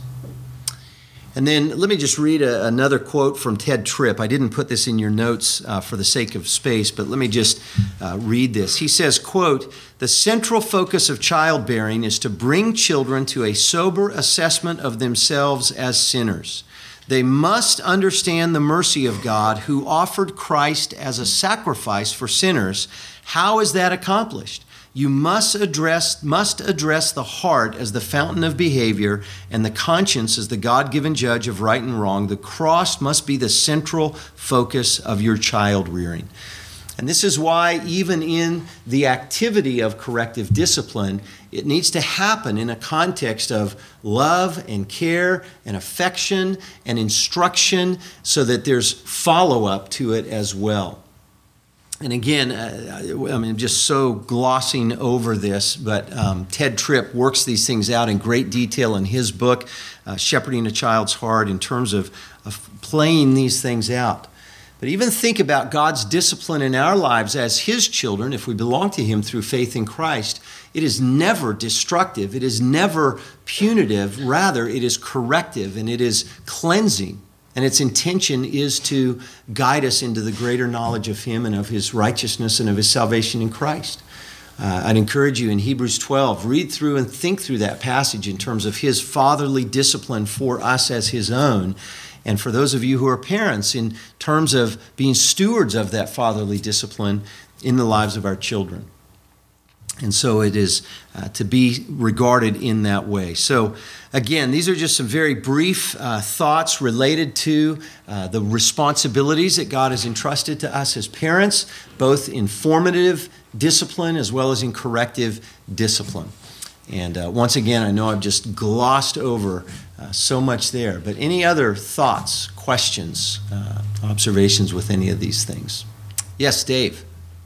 And then let me just read another quote from Ted Tripp. I didn't put this in your notes for the sake of space, but let me just read this. He says, quote, "The central focus of childbearing is to bring children to a sober assessment of themselves as sinners. They must understand the mercy of God who offered Christ as a sacrifice for sinners. How is that accomplished? You must address the heart as the fountain of behavior and the conscience as the God-given judge of right and wrong. The cross must be the central focus of your child rearing." And this is why even in the activity of corrective discipline, it needs to happen in a context of love and care and affection and instruction so that there's follow-up to it as well. And again, I'm just so glossing over this, but Ted Tripp works these things out in great detail in his book, Shepherding a Child's Heart, in terms of playing these things out. But even think about God's discipline in our lives as His children, if we belong to Him through faith in Christ. It is never destructive. It is never punitive. Rather, it is corrective and it is cleansing. And its intention is to guide us into the greater knowledge of Him and of His righteousness and of His salvation in Christ. I'd encourage you in Hebrews 12, read through and think through that passage in terms of His fatherly discipline for us as His own. And for those of you who are parents, in terms of being stewards of that fatherly discipline in the lives of our children. And so it is to be regarded in that way. So again, these are just some very brief thoughts related to the responsibilities that God has entrusted to us as parents, both in formative discipline as well as in corrective discipline. And once again, I know I've just glossed over so much there, but any other thoughts, questions, observations with any of these things? Yes, Dave.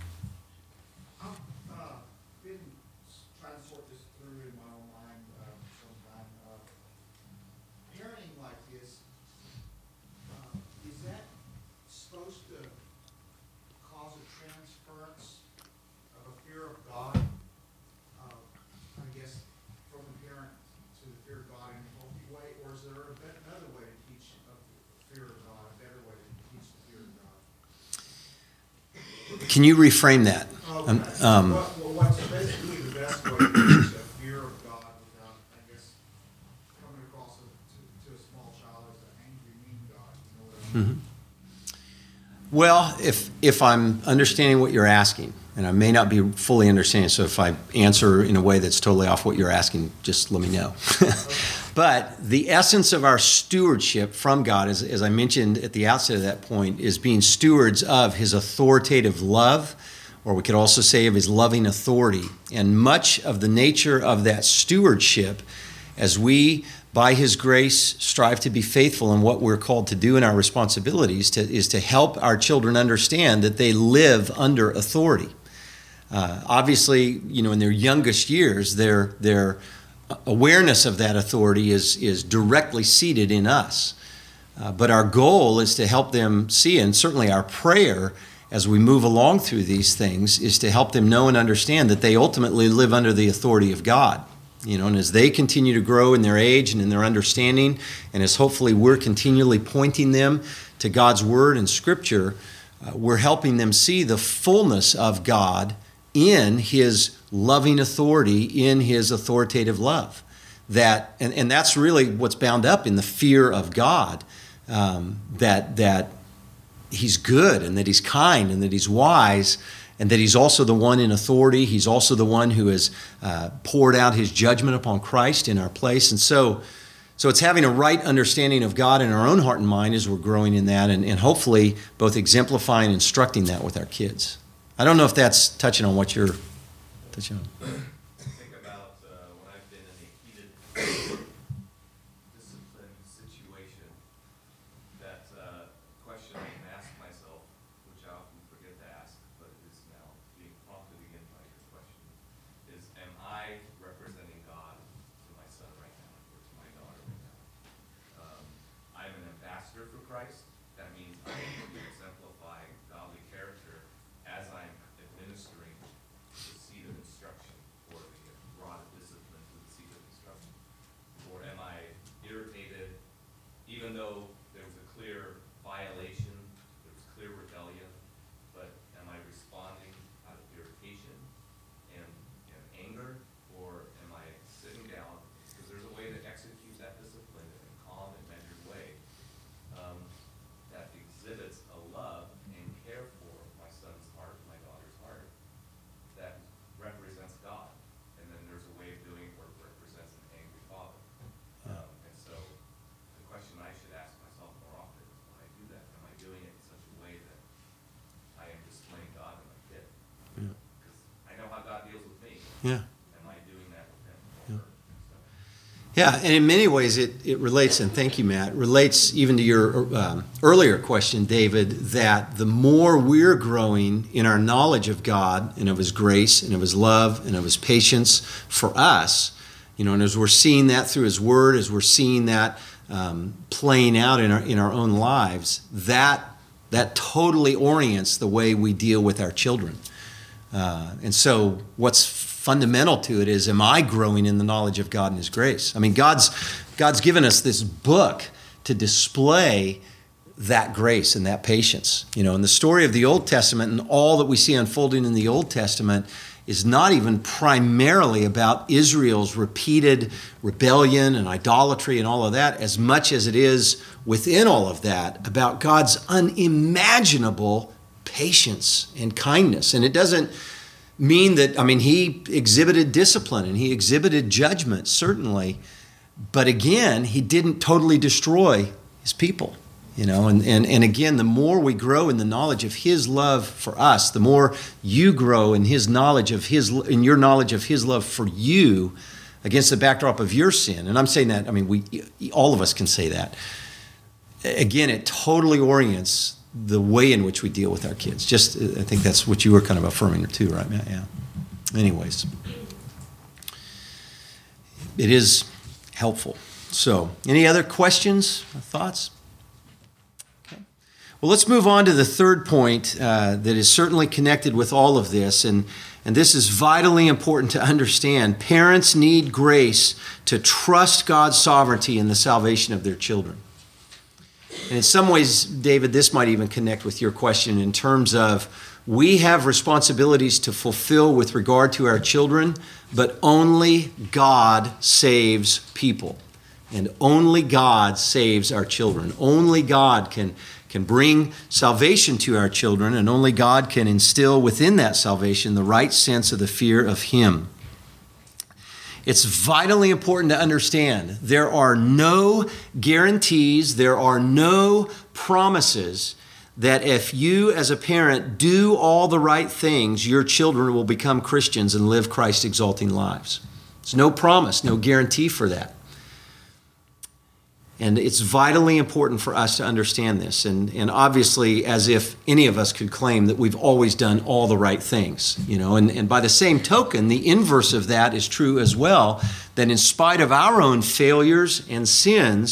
Can you reframe that? What's basically the best way to teach a fear of God without, I guess, coming across to a small child as an angry, mean God? You know what I mean? Well, if I'm understanding what you're asking, and I may not be fully understanding, so if I answer in a way that's totally off what you're asking, just let me know. But the essence of our stewardship from God, as I mentioned at the outset of that point, is being stewards of His authoritative love, or we could also say of His loving authority. And much of the nature of that stewardship, as we, by His grace, strive to be faithful in what we're called to do in our responsibilities, is to help our children understand that they live under authority. Obviously, in their youngest years, their awareness of that authority is directly seated in us. But our goal is to help them see, and certainly our prayer as we move along through these things is to help them know and understand that they ultimately live under the authority of God. and as they continue to grow in their age and in their understanding, and as hopefully we're continually pointing them to God's Word and Scripture, we're helping them see the fullness of God in His loving authority, in His authoritative love. And that's really what's bound up in the fear of God, that He's good and that He's kind and that He's wise and that He's also the one in authority. He's also the one who has poured out His judgment upon Christ in our place. And so it's having a right understanding of God in our own heart and mind as we're growing in that, and hopefully both exemplifying and instructing that with our kids. I don't know if that's touching on what you're touching on. Think about when I've been in a heated discipline situation, that question I can ask myself, which I often forget to ask, but it is now being prompted again by your question, is am I representing God to my son right now, or to my daughter right now? I'm an ambassador for Christ. That means I need to exemplify godly character as I'm administering the seed of instruction, or the rod of discipline to the seed of instruction? Or am I irritated, even though there was a clear violation, there was clear rebellion, but am I responding out of irritation and anger, or am I sitting down? Because there's a way to execute that discipline in a calm and measured way that exhibits a love and care for my son's heart, my daughter's heart, that represents God. And then there's a way of doing it where it represents an angry father. And so the question I should ask myself more often is, when I do that, am I doing it in such a way that I am displaying God in my kid? Because I know how God deals with me. Yeah. Am I doing that with him? Or her? So, Yeah, and in many ways it relates, and thank you, Matt, relates even to your earlier question, David, that the more we're growing in our knowledge of God and of His grace and of His love and of His patience for us, and as we're seeing that through His Word, as we're seeing that playing out in our own lives, that totally orients the way we deal with our children. And so what's fundamental to it is, am I growing in the knowledge of God and His grace? I mean, God's given us this book to display that grace and that patience. And the story of the Old Testament and all that we see unfolding in the Old Testament is not even primarily about Israel's repeated rebellion and idolatry and all of that, as much as it is within all of that about God's unimaginable patience and kindness. And it doesn't mean that, He exhibited discipline and He exhibited judgment, certainly, but again, He didn't totally destroy His people. And again, the more we grow in the knowledge of His love for us, the more you grow in your knowledge of His love for you against the backdrop of your sin. And I'm saying that, all of us can say that. Again, it totally orients the way in which we deal with our kids. I think that's what you were kind of affirming too, right, Matt? Yeah. Anyways, it is helpful. So, any other questions or thoughts? Okay. Well, let's move on to the third point that is certainly connected with all of this, and this is vitally important to understand. Parents need grace to trust God's sovereignty in the salvation of their children. And in some ways, David, this might even connect with your question in terms of we have responsibilities to fulfill with regard to our children, but only God saves people. And only God saves our children. Only God can bring salvation to our children, and only God can instill within that salvation the right sense of the fear of Him. It's vitally important to understand there are no guarantees, there are no promises that if you as a parent do all the right things, your children will become Christians and live Christ-exalting lives. There's no promise, no guarantee for that. And it's vitally important for us to understand this. And obviously, as if any of us could claim that we've always done all the right things, And by the same token, the inverse of that is true as well, that in spite of our own failures and sins,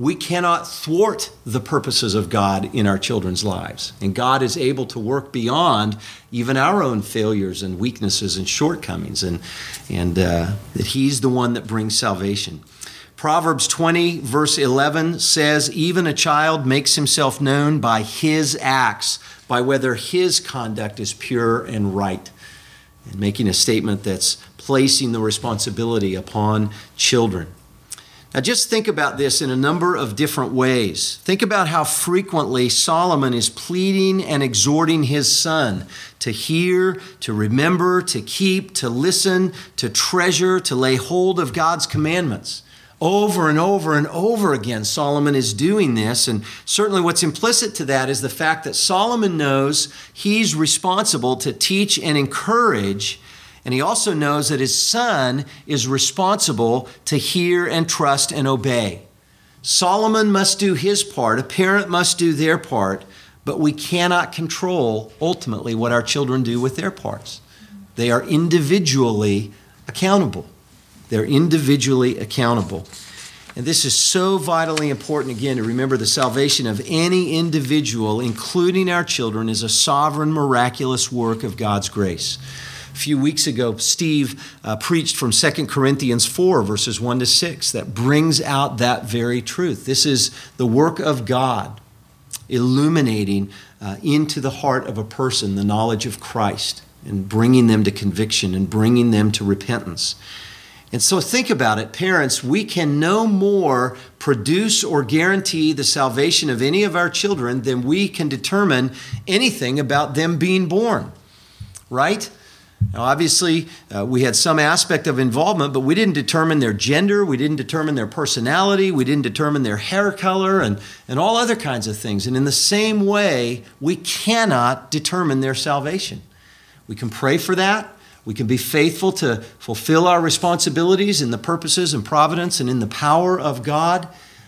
we cannot thwart the purposes of God in our children's lives. And God is able to work beyond even our own failures and weaknesses and shortcomings, and that He's the one that brings salvation. Proverbs 20, verse 11 says, even a child makes himself known by his acts, by whether his conduct is pure and right. And making a statement that's placing the responsibility upon children. Now just think about this in a number of different ways. Think about how frequently Solomon is pleading and exhorting his son to hear, to remember, to keep, to listen, to treasure, to lay hold of God's commandments. Over and over and over again, Solomon is doing this, and certainly what's implicit to that is the fact that Solomon knows he's responsible to teach and encourage, and he also knows that his son is responsible to hear and trust and obey. Solomon must do his part, a parent must do their part, but we cannot control ultimately what our children do with their parts. They are individually accountable. They're individually accountable. And this is so vitally important, again, to remember the salvation of any individual, including our children, is a sovereign, miraculous work of God's grace. A few weeks ago, Steve preached from 2 Corinthians 4, verses 1 to 6, that brings out that very truth. This is the work of God illuminating into the heart of a person the knowledge of Christ and bringing them to conviction and bringing them to repentance. And so think about it, parents, we can no more produce or guarantee the salvation of any of our children than we can determine anything about them being born, right? Now, obviously, we had some aspect of involvement, but we didn't determine their gender, we didn't determine their personality, we didn't determine their hair color, and all other kinds of things. And in the same way, we cannot determine their salvation. We can pray for that. We can be faithful to fulfill our responsibilities in the purposes and providence and in the power of God.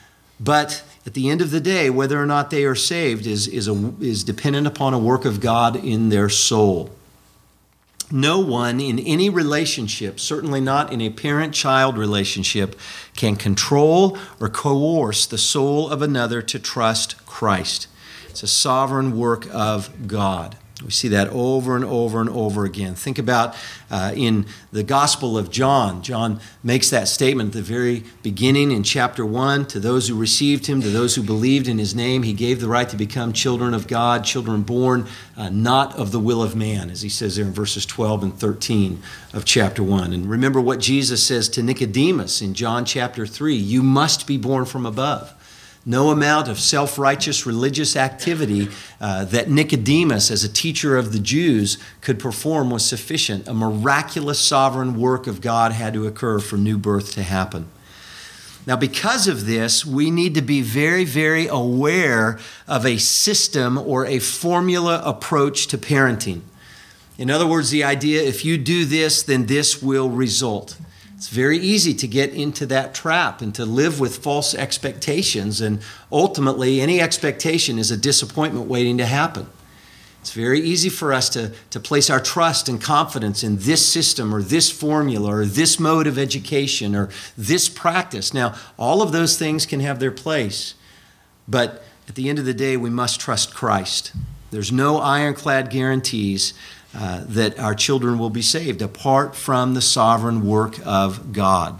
But at the end of the day, whether or not they are saved is dependent upon a work of God in their soul. No one in any relationship, certainly not in a parent-child relationship, can control or coerce the soul of another to trust Christ. It's a sovereign work of God. We see that over and over and over again. Think about in the Gospel of John. John makes that statement at the very beginning in chapter 1. To those who received him, to those who believed in his name, he gave the right to become children of God, children born not of the will of man, as he says there in verses 12 and 13 of chapter 1. And remember what Jesus says to Nicodemus in John chapter 3. You must be born from above. No amount of self-righteous religious activity that Nicodemus, as a teacher of the Jews, could perform was sufficient. A miraculous sovereign work of God had to occur for new birth to happen. Now, because of this, we need to be very, very aware of a system or a formula approach to parenting. In other words, the idea, if you do this, then this will result. It's very easy to get into that trap and to live with false expectations, and ultimately any expectation is a disappointment waiting to happen. It's very easy for us to place our trust and confidence in this system or this formula or this mode of education or this practice. Now, all of those things can have their place, but at the end of the day, we must trust Christ. There's no ironclad guarantees that our children will be saved apart from the sovereign work of God.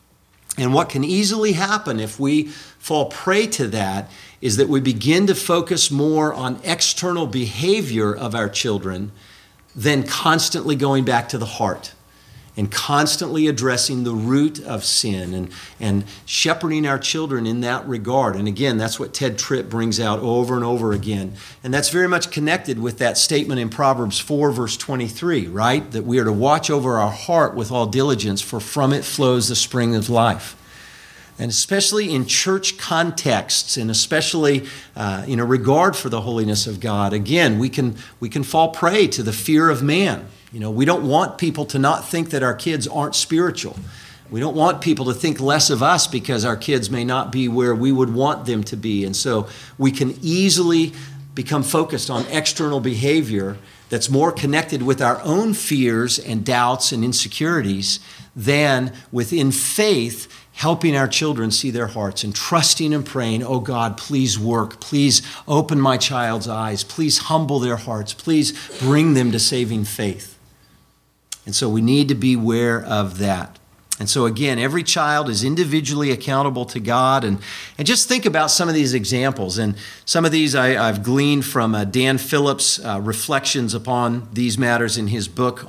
And what can easily happen if we fall prey to that is that we begin to focus more on external behavior of our children than constantly going back to the heart and constantly addressing the root of sin and shepherding our children in that regard. And again, that's what Ted Tripp brings out over and over again. And that's very much connected with that statement in Proverbs 4, verse 23, right? That we are to watch over our heart with all diligence, for from it flows the spring of life. And especially in church contexts, and especially in a regard for the holiness of God, again, we can fall prey to the fear of man. You know, we don't want people to not think that our kids aren't spiritual. We don't want people to think less of us because our kids may not be where we would want them to be. And so we can easily become focused on external behavior that's more connected with our own fears and doubts and insecurities than within faith helping our children see their hearts and trusting and praying, oh God, please work. Please open my child's eyes. Please humble their hearts. Please bring them to saving faith. And so we need to be aware of that. And so again, every child is individually accountable to God. And just think about some of these examples. And some of these I've gleaned from Dan Phillips' reflections upon these matters in his book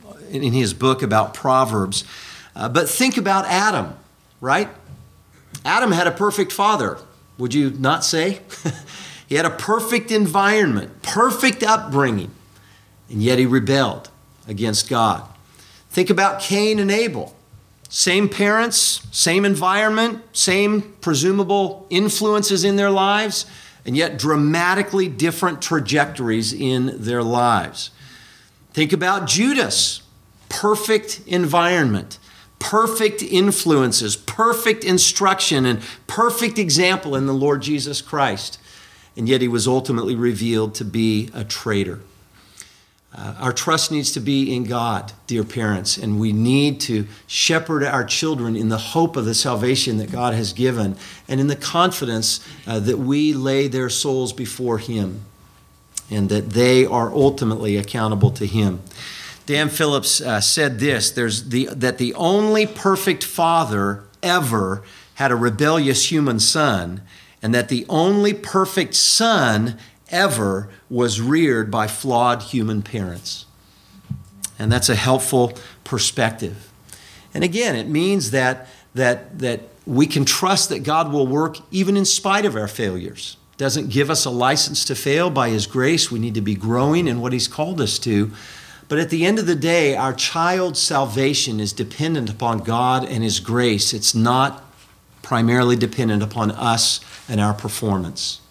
about Proverbs. But think about Adam, right? Adam had a perfect father, would you not say? He had a perfect environment, perfect upbringing, and yet he rebelled against God. Think about Cain and Abel. Same parents, same environment, same presumable influences in their lives, and yet dramatically different trajectories in their lives. Think about Judas. Perfect environment, perfect influences, perfect instruction, and perfect example in the Lord Jesus Christ. And yet he was ultimately revealed to be a traitor. Our trust needs to be in God, dear parents, and we need to shepherd our children in the hope of the salvation that God has given and in the confidence that we lay their souls before Him and that they are ultimately accountable to Him. Dan Phillips said this, that the only perfect father ever had a rebellious human son, and that the only perfect son ever was reared by flawed human parents. And that's a helpful perspective. And again, it means that we can trust that God will work even in spite of our failures. Doesn't give us a license to fail. By His grace, we need to be growing in what He's called us to. But at the end of the day, our child's salvation is dependent upon God and His grace. It's not primarily dependent upon us and our performance.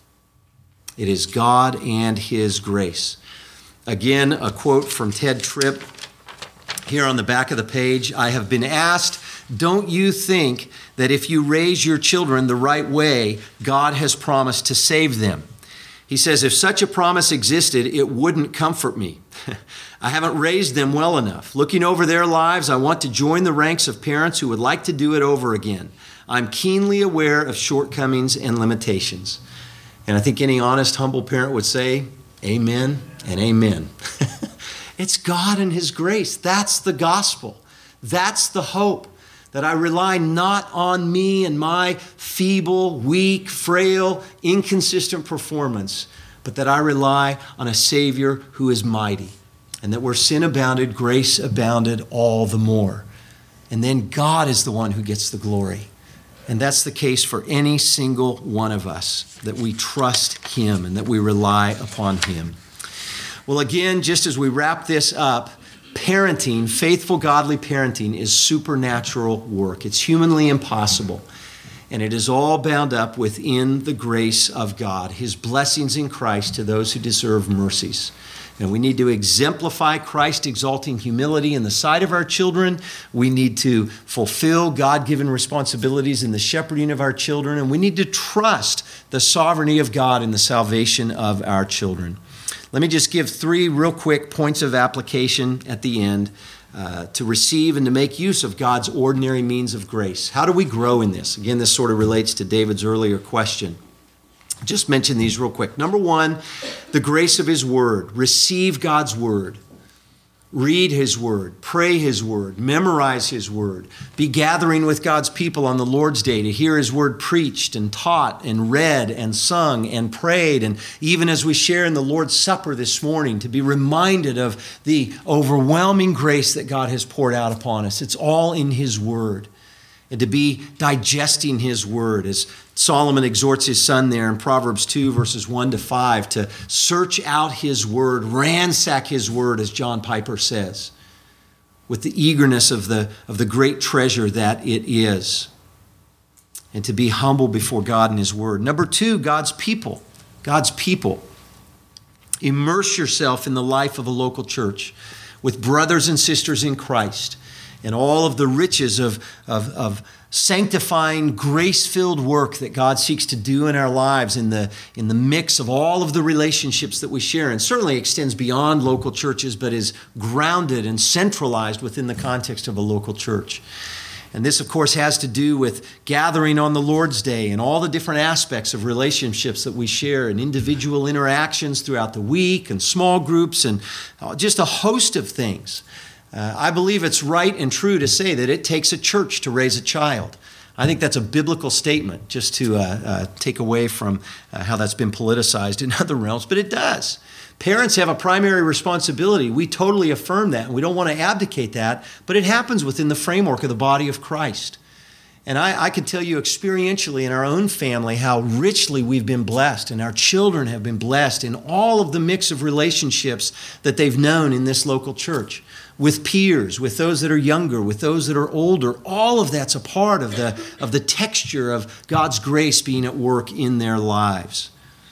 It is God and His grace. Again, a quote from Ted Tripp here on the back of the page. I have been asked, don't you think that if you raise your children the right way, God has promised to save them? He says, if such a promise existed, it wouldn't comfort me. I haven't raised them well enough. Looking over their lives, I want to join the ranks of parents who would like to do it over again. I'm keenly aware of shortcomings and limitations. And I think any honest, humble parent would say, amen and amen. It's God and His grace. That's the gospel. That's the hope, that I rely not on me and my feeble, weak, frail, inconsistent performance, but that I rely on a Savior who is mighty. And that where sin abounded, grace abounded all the more. And then God is the one who gets the glory. And that's the case for any single one of us, that we trust Him and that we rely upon Him. Well, again, just as we wrap this up, parenting, faithful, godly parenting, is supernatural work. It's humanly impossible. And it is all bound up within the grace of God, His blessings in Christ to those who deserve mercies. And we need to exemplify Christ-exalting humility in the sight of our children. We need to fulfill God-given responsibilities in the shepherding of our children. And we need to trust the sovereignty of God in the salvation of our children. Let me just give 3 real quick points of application at the end to receive and to make use of God's ordinary means of grace. How do we grow in this? Again, this sort of relates to David's earlier question. Just mention these real quick. Number 1, the grace of His Word. Receive God's Word. Read His Word. Pray His Word. Memorize His Word. Be gathering with God's people on the Lord's Day to hear His Word preached and taught and read and sung and prayed. And even as we share in the Lord's Supper this morning, to be reminded of the overwhelming grace that God has poured out upon us. It's all in His Word. And to be digesting His Word, as Solomon exhorts his son there in Proverbs 2, verses 1-5, to search out His Word, ransack His Word, as John Piper says, with the eagerness of the great treasure that it is, and to be humble before God and His Word. Number 2, God's people. God's people. Immerse yourself in the life of a local church with brothers and sisters in Christ, and all of the riches of sanctifying, grace-filled work that God seeks to do in our lives in the mix of all of the relationships that we share, and certainly extends beyond local churches, but is grounded and centralized within the context of a local church. And this, of course, has to do with gathering on the Lord's Day and all the different aspects of relationships that we share and individual interactions throughout the week and small groups and just a host of things. I believe it's right and true to say that it takes a church to raise a child. I think that's a biblical statement, just to take away from how that's been politicized in other realms, but it does. Parents have a primary responsibility. We totally affirm that, and we don't want to abdicate that, but it happens within the framework of the body of Christ. And I can tell you experientially in our own family how richly we've been blessed, and our children have been blessed in all of the mix of relationships that they've known in this local church, with peers, with those that are younger, with those that are older. All of that's a part of the texture of God's grace being at work in their lives.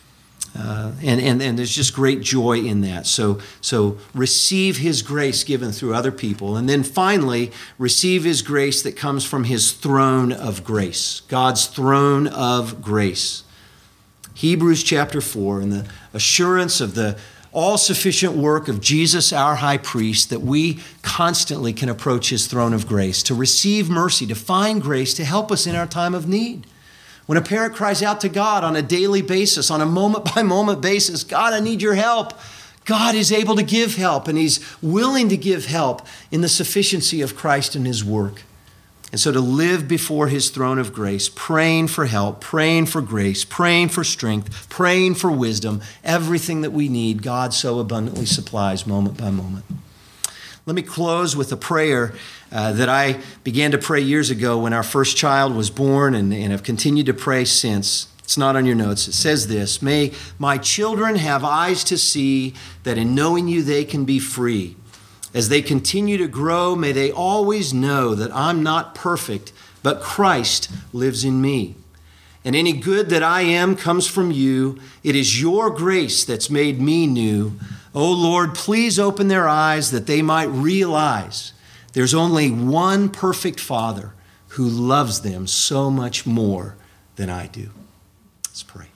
And there's just great joy in that. So receive his grace given through other people. And then finally, receive his grace that comes from his throne of grace, God's throne of grace. Hebrews chapter 4, and the assurance of the all-sufficient work of Jesus, our high priest, that we constantly can approach his throne of grace, to receive mercy, to find grace, to help us in our time of need. When a parent cries out to God on a daily basis, on a moment-by-moment basis, God, I need your help, God is able to give help, and he's willing to give help in the sufficiency of Christ and his work. And so to live before his throne of grace, praying for help, praying for grace, praying for strength, praying for wisdom, everything that we need, God so abundantly supplies moment by moment. Let me close with a prayer that I began to pray years ago when our first child was born, and have continued to pray since. It's not on your notes. It says this: may my children have eyes to see that in knowing you they can be free. As they continue to grow, may they always know that I'm not perfect, but Christ lives in me. And any good that I am comes from you. It is your grace that's made me new. Oh Lord, please open their eyes that they might realize there's only one perfect Father who loves them so much more than I do. Let's pray.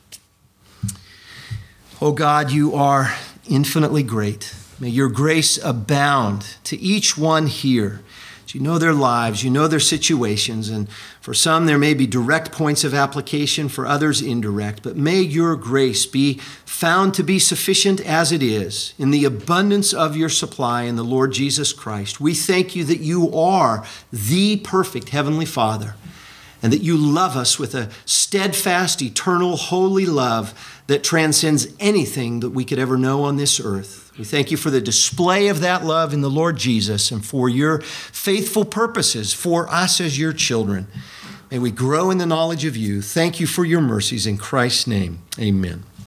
Oh God, you are infinitely great. May your grace abound to each one here. You know their lives, you know their situations, and for some there may be direct points of application, for others indirect, but may your grace be found to be sufficient as it is in the abundance of your supply in the Lord Jesus Christ. We thank you that you are the perfect Heavenly Father, and that you love us with a steadfast, eternal, holy love that transcends anything that we could ever know on this earth. We thank you for the display of that love in the Lord Jesus and for your faithful purposes for us as your children. May we grow in the knowledge of you. Thank you for your mercies. In Christ's name, amen.